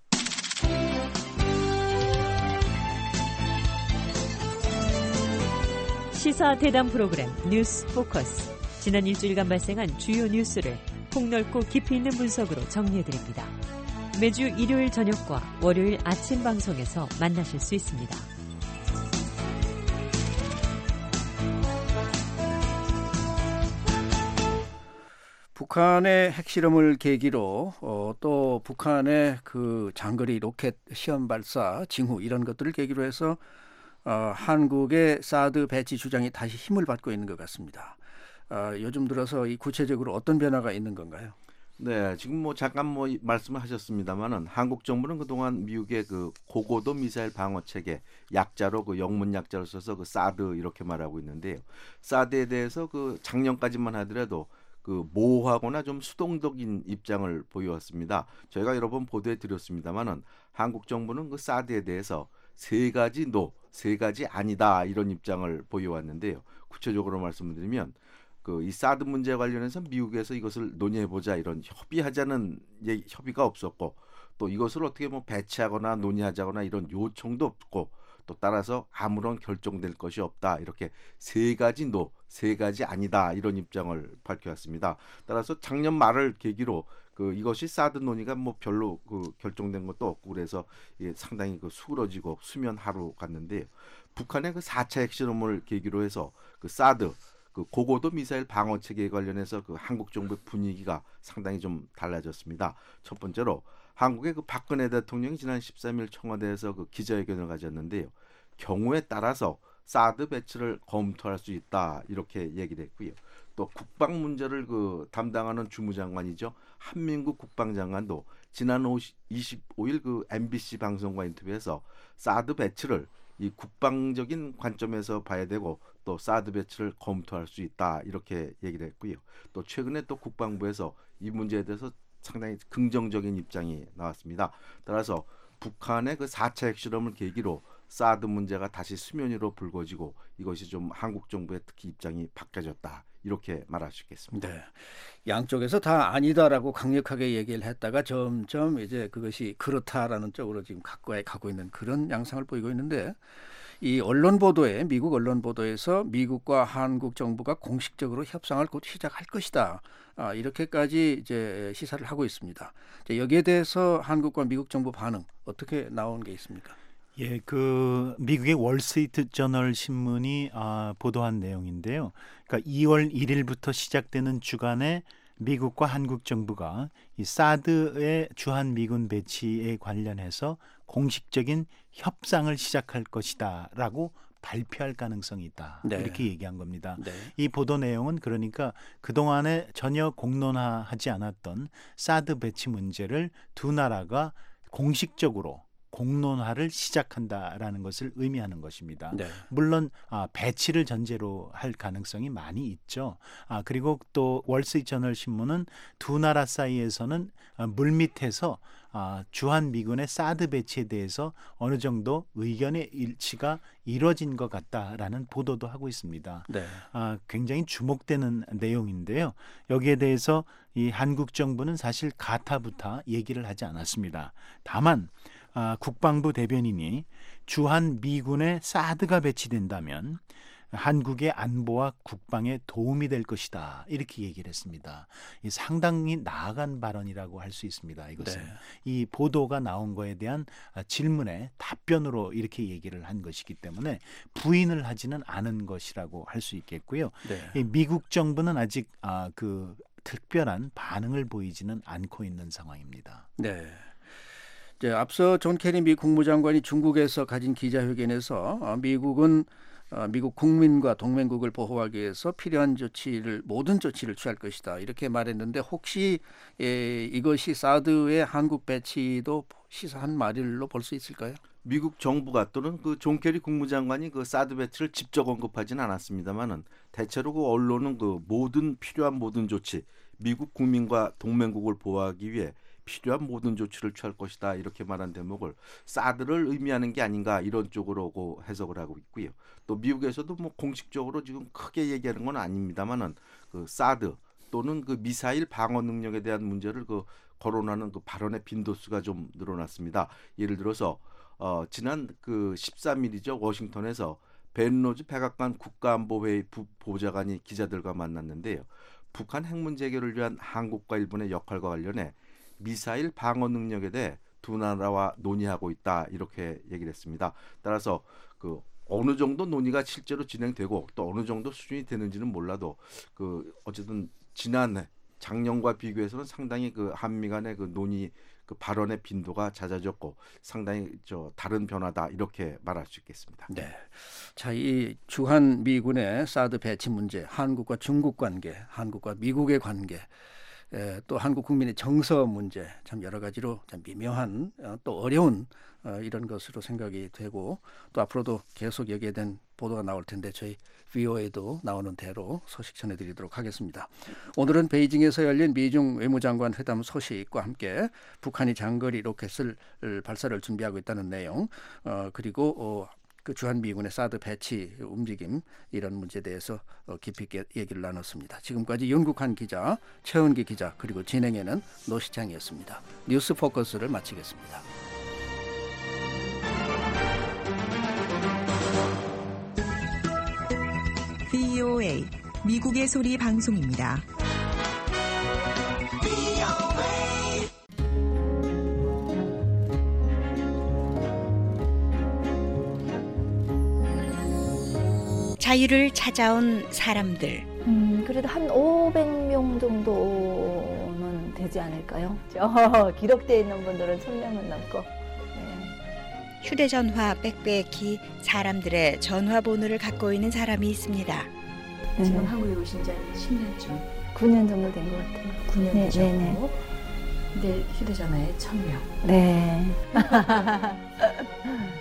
시사 대담 프로그램 뉴스 포커스. 지난 일주일간 발생한 주요 뉴스를 폭넓고 깊이 있는 분석으로 정리해드립니다. 매주 일요일 저녁과 월요일 아침 방송에서 만나실 수 있습니다. 북한의 핵실험을 계기로 또 북한의 그 장거리 로켓 시험 발사 징후 이런 것들을 계기로 해서 한국의 사드 배치 주장이 다시 힘을 받고 있는 것 같습니다. 요즘 들어서 이 구체적으로 어떤 변화가 있는 건가요? 네, 지금 뭐 잠깐 말씀을 하셨습니다만은 한국 정부는 그동안 미국의 그 고고도 미사일 방어 체계 약자로 그 영문 약자를 써서 그 사드 이렇게 말하고 있는데요. 사드에 대해서 그 작년까지만 하더라도 그 모호하거나 좀 수동적인 입장을 보여왔습니다. 저희가 여러 번 보도해 드렸습니다만은 한국 정부는 그 사드에 대해서 세 가지 아니다 이런 입장을 보여왔는데요. 구체적으로 말씀드리면 그 이 사드 문제 관련해서 미국에서 이것을 논의해보자 이런 협의하자는 협의가 없었고, 또 이것을 어떻게 배치하거나 논의하자거나 이런 요청도 없고, 또 따라서 아무런 결정될 것이 없다 이렇게 세 가지 아니다 이런 입장을 밝혀왔습니다. 따라서 작년 말을 계기로 이것이 사드 논의가 별로 결정된 것도 없고, 그래서 상당히 수그러지고 수면하로 갔는데요. 북한의 4차 핵실험을 계기로 해서 사드 고고도 미사일 방어 체계에 관련해서 한국 정부의 분위기가 상당히 좀 달라졌습니다. 첫 번째로 한국의 박근혜 대통령이 지난 13일 청와대에서 기자회견을 가졌는데요. 경우에 따라서 사드 배치를 검토할 수 있다 이렇게 얘기를 했고요. 또 국방 문제를 담당하는 주무장관이죠. 한민국 국방장관도 지난 25일 MBC 방송과 인터뷰에서 사드 배치를 이 국방적인 관점에서 봐야 되고 또 사드 배치를 검토할 수 있다 이렇게 얘기를 했고요. 또 최근에 또 국방부에서 이 문제에 대해서 상당히 긍정적인 입장이 나왔습니다. 따라서 북한의 그 4차 핵실험을 계기로 사드 문제가 다시 수면 위로 불거지고 이것이 좀 한국 정부의 특히 입장이 바뀌어졌다 이렇게 말할 수 있겠습니다. 네. 양쪽에서 다 아니다라고 강력하게 얘기를 했다가 점점 이제 그것이 그렇다라는 쪽으로 지금 가고 있는 그런 양상을 보이고 있는데 이 언론 보도에 미국 언론 보도에서 미국과 한국 정부가 공식적으로 협상을 곧 시작할 것이다. 이렇게까지 이제 시사를 하고 있습니다. 여기에 대해서 한국과 미국 정부 반응 어떻게 나온 게 있습니까? 예, 그 미국의 월스트리트 저널 신문이 보도한 내용인데요. 그러니까 2월 1일부터 시작되는 주간에 미국과 한국 정부가 이 사드의 주한 미군 배치에 관련해서 공식적인 협상을 시작할 것이다라고 발표할 가능성이 있다. 네. 이렇게 얘기한 겁니다. 네. 이 보도 내용은 그러니까 그동안에 전혀 공론화하지 않았던 사드 배치 문제를 두 나라가 공식적으로 공론화를 시작한다라는 것을 의미하는 것입니다. 네. 물론 배치를 전제로 할 가능성이 많이 있죠. 그리고 또 월스트리트 저널 신문은 두 나라 사이에서는 물밑에서 주한 미군의 사드 배치에 대해서 어느 정도 의견의 일치가 이루어진 것 같다라는 보도도 하고 있습니다. 네. 굉장히 주목되는 내용인데요. 여기에 대해서 이 한국 정부는 사실 가타부타 얘기를 하지 않았습니다. 다만 국방부 대변인이 주한 미군의 사드가 배치된다면 한국의 안보와 국방에 도움이 될 것이다 이렇게 얘기를 했습니다. 상당히 나아간 발언이라고 할 수 있습니다. 이것은 네. 이 보도가 나온 거에 대한 질문에 답변으로 이렇게 얘기를 한 것이기 때문에 부인을 하지는 않은 것이라고 할 수 있겠고요. 네. 미국 정부는 아직 그 특별한 반응을 보이지는 않고 있는 상황입니다. 네. 이제 앞서 존 케리 미 국무장관이 중국에서 가진 기자회견에서 미국은 미국 국민과 동맹국을 보호하기 위해서 필요한 모든 조치를 취할 것이다 이렇게 말했는데 혹시 이것이 사드의 한국 배치도 시사한 말일로 볼 수 있을까요? 미국 정부가 또는 그 존 케리 국무장관이 그 사드 배치를 직접 언급하지는 않았습니다만은 대체로 그 언론은 그 필요한 모든 조치, 미국 국민과 동맹국을 보호하기 위해 필요한 모든 조치를 취할 것이다 이렇게 말한 대목을 사드를 의미하는 게 아닌가 이런 쪽으로 해석을 하고 있고요. 또 미국에서도 뭐 공식적으로 지금 크게 얘기하는 건 아닙니다만은 그 사드 또는 그 미사일 방어 능력에 대한 문제를 그 거론하는 그 발언의 빈도수가 좀 늘어났습니다. 예를 들어서 지난 그 13일이죠. 워싱턴에서 벤 로즈 백악관 국가안보회의 부보좌관이 기자들과 만났는데요. 북한 핵 문제 해결을 위한 한국과 일본의 역할과 관련해 미사일 방어 능력에 대해 두 나라와 논의하고 있다 이렇게 얘기를 했습니다. 따라서 그 어느 정도 논의가 실제로 진행되고 또 어느 정도 수준이 되는지는 몰라도 그 어쨌든 작년과 비교해서는 상당히 그 한미 간의 그 논의 그 발언의 빈도가 잦아졌고 상당히 다른 변화다 이렇게 말할 수 있겠습니다. 네. 자, 이 주한 미군의 사드 배치 문제, 한국과 중국 관계, 한국과 미국의 관계, 또 한국 국민의 정서 문제 참 여러 가지로 참 미묘한 또 어려운 이런 것으로 생각이 되고 또 앞으로도 계속 여기에 대한 보도가 나올 텐데 저희 VOA도 나오는 대로 소식 전해드리도록 하겠습니다. 오늘은 베이징에서 열린 미중 외무장관 회담 소식과 함께 북한이 장거리 로켓을 발사를 준비하고 있다는 내용 그리고 그 주한 미군의 사드 배치 움직임 이런 문제에 대해서 깊이 있게 얘기를 나눴습니다. 지금까지 윤국한 기자, 최은기 기자 그리고 진행에는 노시창이었습니다. 뉴스 포커스를 마치겠습니다. VOA 미국의 소리 방송입니다. 자유를 찾아온 사람들. 그래도 한 500명 정도는 되지 않을까요? 기록되어 있는 분들은 1000명은 넘고. 휴대전화 빽빽히 사람들의 전화번호를 갖고 있는 사람이 있습니다. 지금 한국에 오신 지 10년쯤? 9년 정도 된 것 같아요. 9년 네, 되셨고 네네. 근데 휴대전화에 1000명. 네.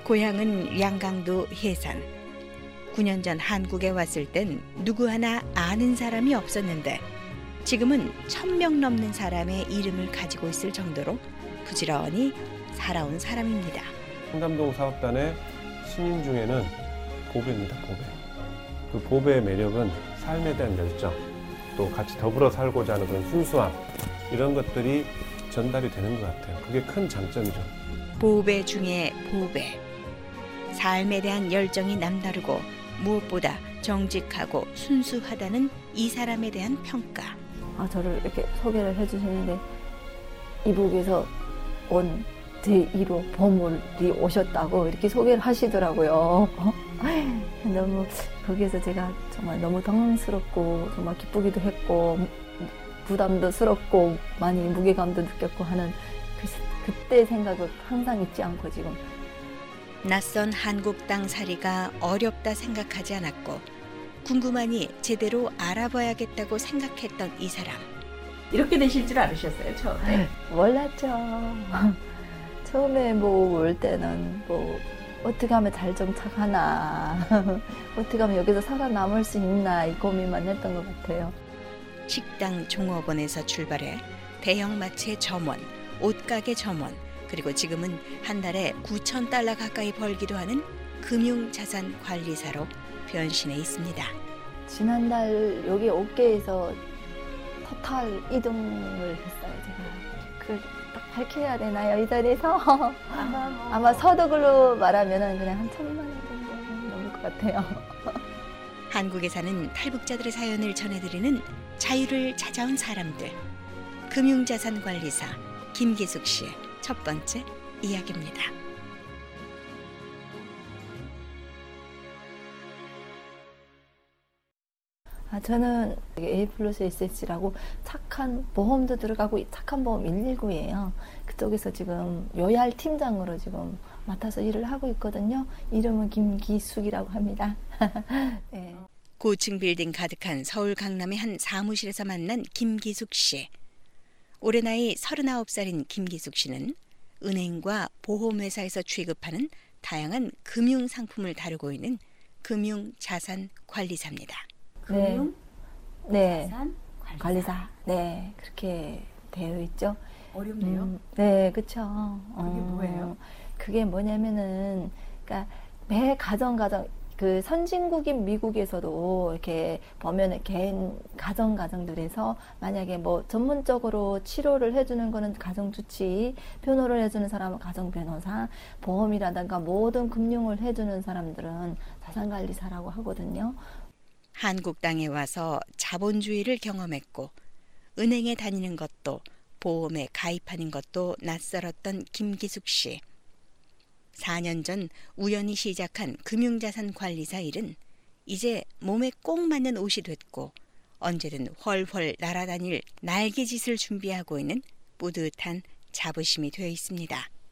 고향은 양강도 해산. 9년 전 한국에 왔을 땐 누구 하나 아는 사람이 없었는데 지금은 1000명 넘는 사람의 이름을 가지고 있을 정도로 부지런히 살아온 사람입니다. 청담동 사업단의 신인 중에는 보배입니다. 보배. 그 보배의 매력은 삶에 대한 열정, 또 같이 더불어 살고자 하는 그런 순수함, 이런 것들이 전달이 되는 것 같아요. 그게 큰 장점이죠. 보배 중에 보배. 삶에 대한 열정이 남다르고 무엇보다 정직하고 순수하다는 이 사람에 대한 평가. 저를 이렇게 소개를 해주시는데 이북에서 온 제1호 보물이 오셨다고 이렇게 소개를 하시더라고요. 너무 거기에서 제가 정말 너무 당황스럽고 정말 기쁘기도 했고 부담도 스럽고 많이 무게감도 느꼈고 하는 그때 생각을 항상 잊지 않고 지금. 낯선 한국 땅살이가 어렵다 생각하지 않았고 궁금하니 제대로 알아봐야겠다고 생각했던 이 사람. 이렇게 되실 줄 알으셨어요, 처음에? 몰랐죠. 처음에 올 때는 어떻게 하면 잘 정착하나 어떻게 하면 여기서 살아남을 수 있나 이 고민만 했던 것 같아요. 식당 종업원에서 출발해 대형마트의 점원, 옷가게 점원, 그리고 지금은 한 달에 9,000달러 가까이 벌기도 하는 금융자산관리사로 변신해 있습니다. 지난달 여기 업계에서 토탈 2등을 했어요. 제가 그걸 딱 밝혀야 되나요? 이 자리에서? 아마 서독으로 말하면 그냥 한 1,000만 원 정도 넘을 것 같아요. 한국에 사는 탈북자들의 사연을 전해드리는 자유를 찾아온 사람들. 금융자산관리사 김기숙 씨의 첫 번째 이야기입니다. 저는 A+SS라고 착한 보험도 들어가고 착한 보험 119예요. 그쪽에서 지금 요얄 팀장으로 지금 맡아서 일을 하고 있거든요. 이름은 김기숙이라고 합니다. 네. 고층 빌딩 가득한 서울 강남의 한 사무실에서 만난 김기숙 씨. 올해 나이 39살인 김기숙 씨는 은행과 보험회사에서 취급하는 다양한 금융상품을 다루고 있는 금융자산관리사입니다. 금융? 네. 관리사. 네, 그렇게 되어 있죠. 어렵네요. 네, 그렇죠. 그게 뭐예요? 그게 뭐냐면은, 그러니까 매 가정 그 선진국인 미국에서도 이렇게 보면은 개인 가정들에서 만약에 전문적으로 치료를 해주는 거는 가정주치, 변호를 해주는 사람은 가정변호사, 보험이라든가 모든 금융을 해주는 사람들은 자산관리사라고 하거든요. 한국 땅에 와서 자본주의를 경험했고 은행에 다니는 것도 보험에 가입하는 것도 낯설었던 김기숙 씨. 4년 전 우연히 시작한 금융자산관리사 일은 이제 몸에 꼭 맞는 옷이 됐고 언제든 훨훨 날아다닐 날개짓을 준비하고 있는 뿌듯한 자부심이 되어 있습니다.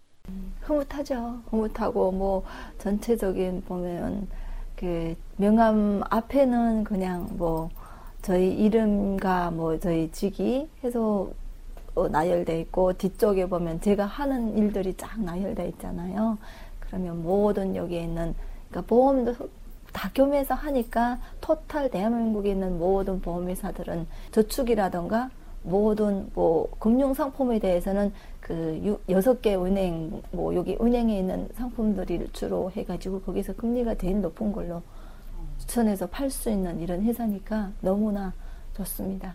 흐뭇하죠. 흐뭇하고 전체적인 보면 그 명함 앞에는 그냥 저희 이름과 저희 직위 해서 나열돼 있고 뒤쪽에 보면 제가 하는 일들이 쫙 나열돼 있잖아요. 그러면 모든 여기에 있는 그러니까 보험도 다 겸해서 하니까 토탈 대한민국에 있는 모든 보험회사들은 저축이라던가 모든 금융 상품에 대해서는 그 6개 은행 여기 은행에 있는 상품들이 주로 해가지고 거기서 금리가 제일 높은 걸로 추천해서 팔 수 있는 이런 회사니까 너무나 좋습니다.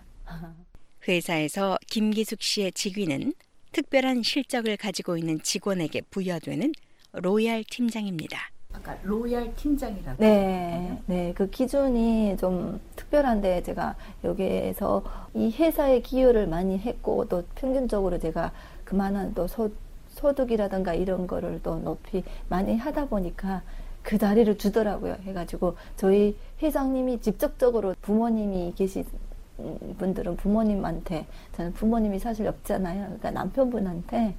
회사에서 김기숙 씨의 직위는 특별한 실적을 가지고 있는 직원에게 부여되는 로얄 팀장입니다. 아까 로얄 팀장이라고. 네, 그 기준이 좀 특별한데 제가 여기에서 이 회사에 기여를 많이 했고 또 평균적으로 제가 그만한 또 소득이라든가 이런 거를 또 높이 많이 하다 보니까 그 자리를 주더라고요. 해가지고 저희 회장님이 직접적으로 부모님이 계신 분들은 부모님한테, 저는 부모님이 사실 없잖아요. 그러니까 남편분한테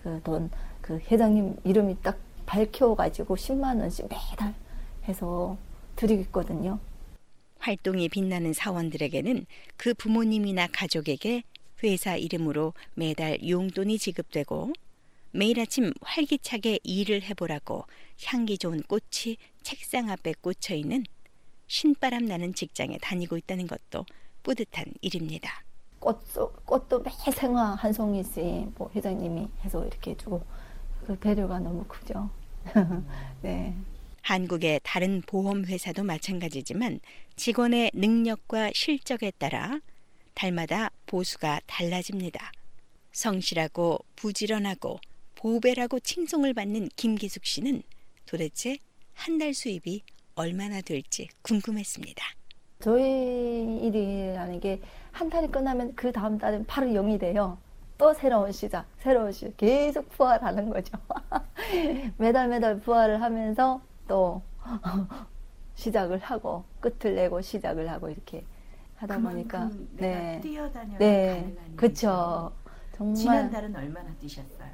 그 회장님 이름이 딱 밝혀가지고 10만 원씩 매달 해서 드리고 있거든요. 활동이 빛나는 사원들에게는 그 부모님이나 가족에게 회사 이름으로 매달 용돈이 지급되고 매일 아침 활기차게 일을 해보라고 향기 좋은 꽃이 책상 앞에 꽂혀 있는 신바람 나는 직장에 다니고 있다는 것도 뿌듯한 일입니다. 꽃도 매 생화 한 송이씩 뭐 회장님이 해서 이렇게 해주고 그 배려가 너무 크죠. 네. 한국의 다른 보험회사도 마찬가지지만 직원의 능력과 실적에 따라 달마다 보수가 달라집니다. 성실하고 부지런하고 보배라고 칭송을 받는 김기숙 씨는 도대체 한 달 수입이 얼마나 될지 궁금했습니다. 저희 일이라는 게 한 달이 끝나면 그 다음 달은 바로 0이 돼요. 또 새로운 시작. 계속 부활하는 거죠. 매달 부활을 하면서 또 시작을 하고 끝을 내고 시작을 하고 이렇게 하다 보니까 네, 뛰어다녀야 네, 가능한 그렇죠. 정말 지난달은 얼마나 뛰셨어요?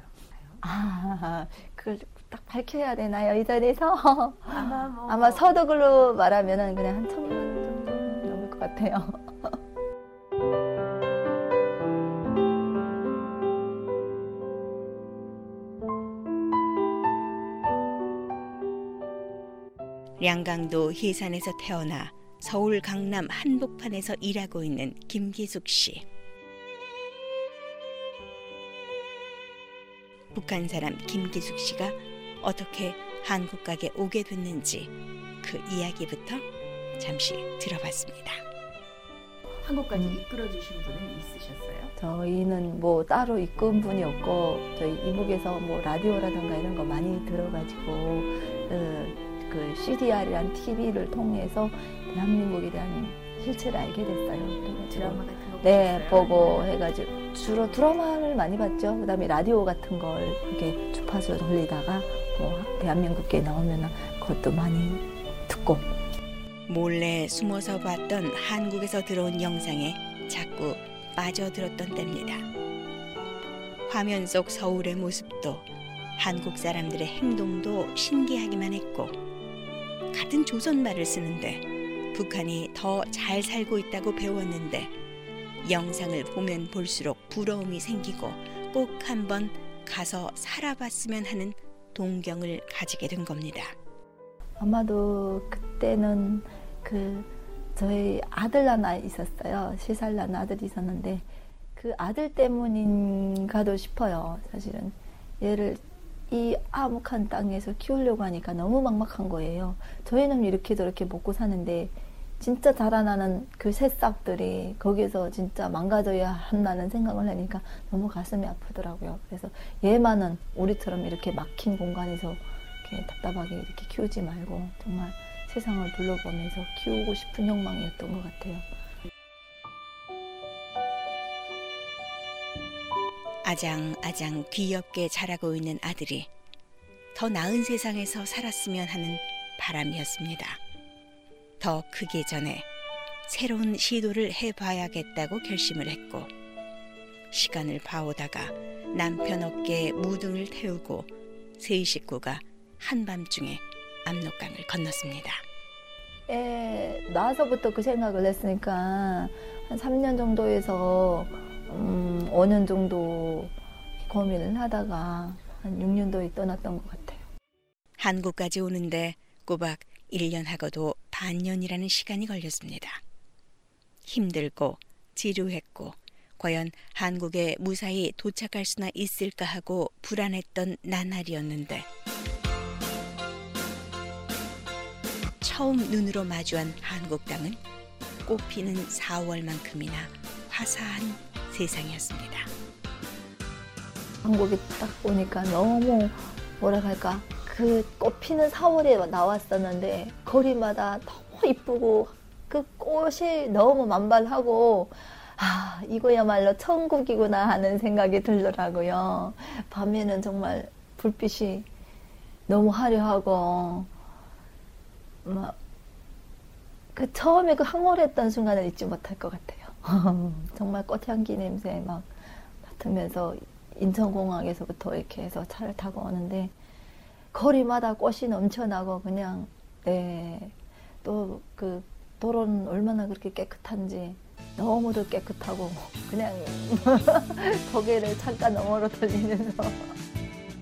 그걸 딱 밝혀야 되나요 이 자리에서? 아마 서독으로 말하면은 그냥 한 1,000만 원 정도 넘을 것 같아요. 양강도 해산에서 태어나 서울 강남 한복판에서 일하고 있는 김기숙 씨. 북한 사람 김기숙 씨가 어떻게 한국 가게 오게 됐는지 그 이야기부터 잠시 들어봤습니다. 한국까지 이끌어주신 분은 있으셨어요? 저희는 뭐 따로 이끈 분이 없고 저희 이북에서 뭐 라디오라든가 이런 거 많이 들어가지고 그 CDR이란 TV를 통해서 대한민국에 대한 실체를 알게 됐어요. 드라마 같은 거 네, 보셨어요? 보고 해가지고 주로 드라마를 많이 봤죠. 그다음에 라디오 같은 걸 이렇게 주파수 돌리다가 뭐 대한민국에 나오면 그것도 많이 듣고. 몰래 숨어서 봤던 한국에서 들어온 영상에 자꾸 빠져들었던 때입니다. 화면 속 서울의 모습도 한국 사람들의 행동도 신기하기만 했고 같은 조선말을 쓰는데 북한이 더 잘 살고 있다고 배웠는데 영상을 보면 볼수록 부러움이 생기고 꼭 한번 가서 살아봤으면 하는 동경을 가지게 된 겁니다. 아마도 그때는 저희 아들 하나 있었어요. 3살 난 아들이 있었는데 그 아들 때문인가도 싶어요. 사실은 얘를 이 암흑한 땅에서 키우려고 하니까 너무 막막한 거예요. 저희는 이렇게 저렇게 먹고 사는데 진짜 자라나는 그 새싹들이 거기서 진짜 망가져야 한다는 생각을 하니까 너무 가슴이 아프더라고요. 그래서 얘만은 우리처럼 이렇게 막힌 공간에서 이렇게 답답하게 이렇게 키우지 말고 정말 세상을 둘러보면서 키우고 싶은 욕망이었던 것 같아요. 아장아장 귀엽게 자라고 있는 아들이 더 나은 세상에서 살았으면 하는 바람이었습니다. 더 크기 전에 새로운 시도를 해봐야겠다고 결심을 했고 시간을 봐오다가 남편 어깨에 무등을 태우고 세 식구가 한밤중에 압록강을 건넜습니다. 나서부터 그 생각을 했으니까 한 3년 정도에서 5년 정도 고민을 하다가 한 6년도에 떠났던 것 같아요. 한국까지 오는데 꼬박 1년하고도 반년이라는 시간이 걸렸습니다. 힘들고 지루했고 과연 한국에 무사히 도착할 수나 있을까 하고 불안했던 나날이었는데 처음 눈으로 마주한 한국 땅은 꽃피는 4월만큼이나 화사한 세상이었습니다. 한국에 딱 오니까 너무 뭐라 할까 그 꽃피는 4월에 나왔었는데 거리마다 너무 이쁘고 그 꽃이 너무 만발하고 이거야말로 천국이구나 하는 생각이 들더라고요. 밤에는 정말 불빛이 너무 화려하고 막 그 처음에 그 황홀했던 순간을 잊지 못할 것 같아요. 정말 꽃향기 냄새 막 맡으면서 인천공항에서부터 이렇게 해서 차를 타고 오는데 거리마다 꽃이 넘쳐나고 그냥 또 그 도로는 얼마나 그렇게 깨끗한지 너무도 깨끗하고 그냥 고개를 잠깐 너머로 돌리면서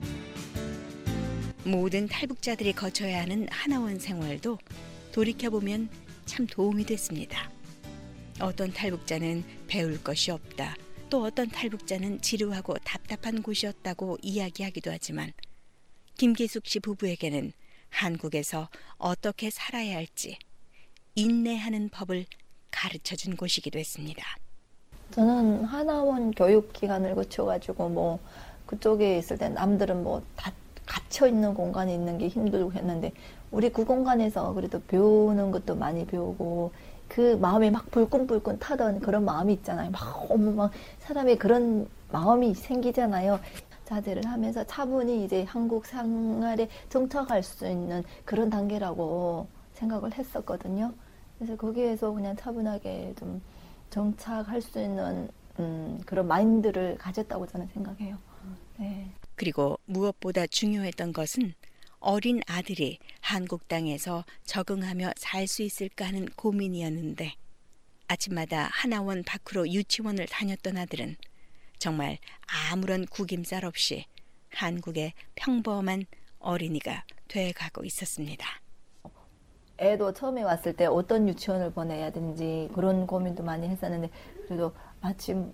모든 탈북자들이 거쳐야 하는 하나원 생활도 돌이켜보면 참 도움이 됐습니다. 어떤 탈북자는 배울 것이 없다, 또 어떤 탈북자는 지루하고 답답한 곳이었다고 이야기하기도 하지만 김기숙 씨 부부에게는 한국에서 어떻게 살아야 할지 인내하는 법을 가르쳐준 곳이기도 했습니다. 저는 하나원 교육기관을 거쳐가지고 뭐 그쪽에 있을 때 남들은 뭐 다 갇혀있는 공간에 있는 게 힘들고 했는데 우리 그 공간에서 그래도 배우는 것도 많이 배우고 그 마음에 막 불끈불끈 타던 그런 마음이 있잖아요. 막 사람이 그런 마음이 생기잖아요. 자제를 하면서 차분히 이제 한국 생활에 정착할 수 있는 그런 단계라고 생각을 했었거든요. 그래서 거기에서 그냥 차분하게 좀 정착할 수 있는 그런 마인드를 가졌다고 저는 생각해요. 네. 그리고 무엇보다 중요했던 것은 어린 아들이 한국 땅에서 적응하며 살 수 있을까 하는 고민이었는데 아침마다 하나원 밖으로 유치원을 다녔던 아들은 정말 아무런 구김살 없이 한국의 평범한 어린이가 돼가고 있었습니다. 애도 처음에 왔을 때 어떤 유치원을 보내야 되는지 그런 고민도 많이 했었는데 그래도 마침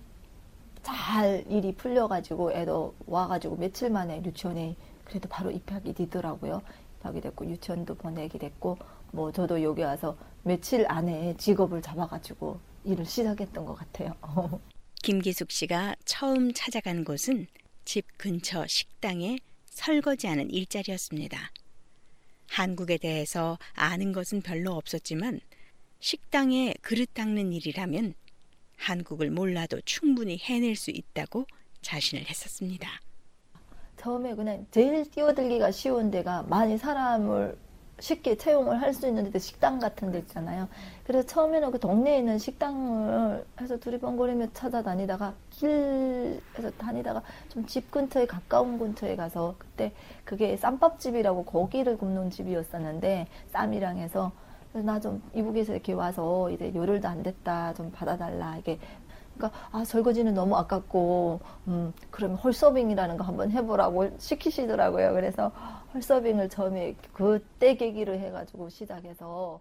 잘 일이 풀려가지고 애도 와가지고 며칠 만에 유치원에 그래도 바로 입학이 되더라고요. 입학이 됐고 유치원도 보내게 됐고 뭐 저도 여기 와서 며칠 안에 직업을 잡아가지고 일을 시작했던 것 같아요. 김기숙 씨가 처음 찾아간 곳은 집 근처 식당에 설거지하는 일자리였습니다. 한국에 대해서 아는 것은 별로 없었지만 식당에 그릇 닦는 일이라면 한국을 몰라도 충분히 해낼 수 있다고 자신을 했었습니다. 처음에 그냥 제일 뛰어들기가 쉬운 데가 많이 사람을 쉽게 채용을 할 수 있는 데 식당 같은 데 있잖아요. 그래서 처음에는 그 동네에 있는 식당을 해서 두리번거리며 찾아다니다가 길에서 다니다가 좀 집 근처에 가까운 근처에 가서 그때 그게 쌈밥집이라고 고기를 굽는 집이었었는데 쌈이랑 해서 나 좀 이북에서 이렇게 와서 이제 열흘도 안 됐다 좀 받아달라 이게 그러니까 설거지는 너무 아깝고 그러면 홀서빙이라는 거 한번 해보라고 시키시더라고요. 그래서 홀서빙을 처음에 그때 계기로 해가지고 시작해서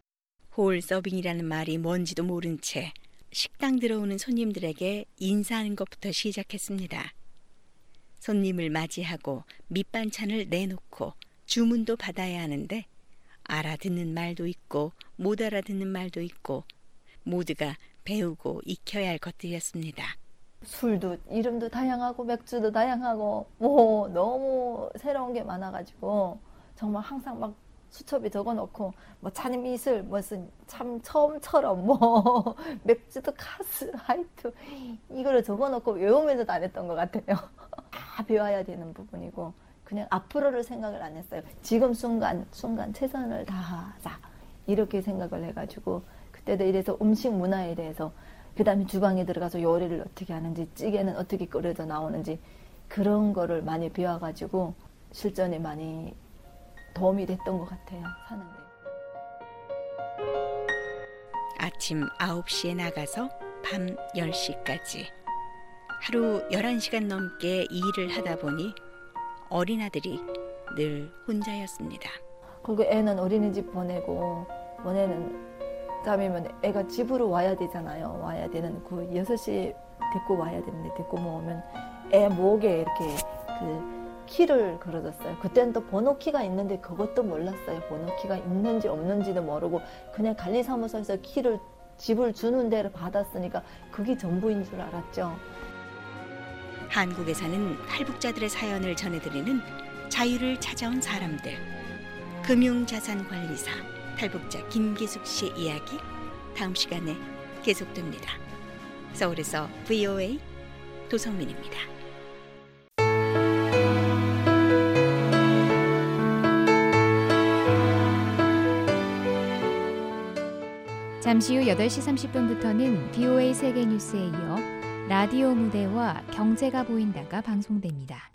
홀서빙이라는 말이 뭔지도 모른 채 식당 들어오는 손님들에게 인사하는 것부터 시작했습니다. 손님을 맞이하고 밑반찬을 내놓고 주문도 받아야 하는데 알아듣는 말도 있고 못 알아듣는 말도 있고 모두가 배우고 익혀야 할 것들이었습니다. 술도 이름도 다양하고 맥주도 다양하고 뭐 너무 새로운 게 많아가지고 정말 항상 막 수첩에 적어놓고 뭐 찬임 이슬 무슨 참 처음처럼 뭐 맥주도 카스 하이트 이거를 적어놓고 외우면서 다녔던 것 같아요. 다 배워야 되는 부분이고 그냥 앞으로를 생각을 안 했어요. 지금 순간 최선을 다하자 이렇게 생각을 해가지고 그때도 이래서 음식 문화에 대해서 그 다음에 주방에 들어가서 요리를 어떻게 하는지 찌개는 어떻게 끓여져 나오는지 그런 거를 많이 배워가지고 실전에 많이 도움이 됐던 것 같아요. 사는데. 아침 9시에 나가서 밤 10시까지 하루 11시간 넘게 일을 하다 보니 어린 아들이 늘 혼자였습니다. 그리고 애는 어린이집 보내고 보내는 다음이면 애가 집으로 와야 되잖아요. 와야 되는 그 6시에 데리고 와야 되는데 데리고 오면 애 목에 이렇게 그 키를 걸어줬어요. 그때는 또 번호키가 있는데 그것도 몰랐어요. 번호키가 있는지 없는지도 모르고 그냥 관리사무소에서 키를 집을 주는 데를 받았으니까 그게 전부인 줄 알았죠. 한국에 사는 탈북자들의 사연을 전해드리는 자유를 찾아온 사람들 금융자산관리사 탈북자 김기숙 씨의 이야기 다음 시간에 계속됩니다. 서울에서 VOA 도성민입니다. 잠시 후 8시 30분부터는 VOA 세계뉴스에 이어 라디오 무대와 경제가 보인다가 방송됩니다.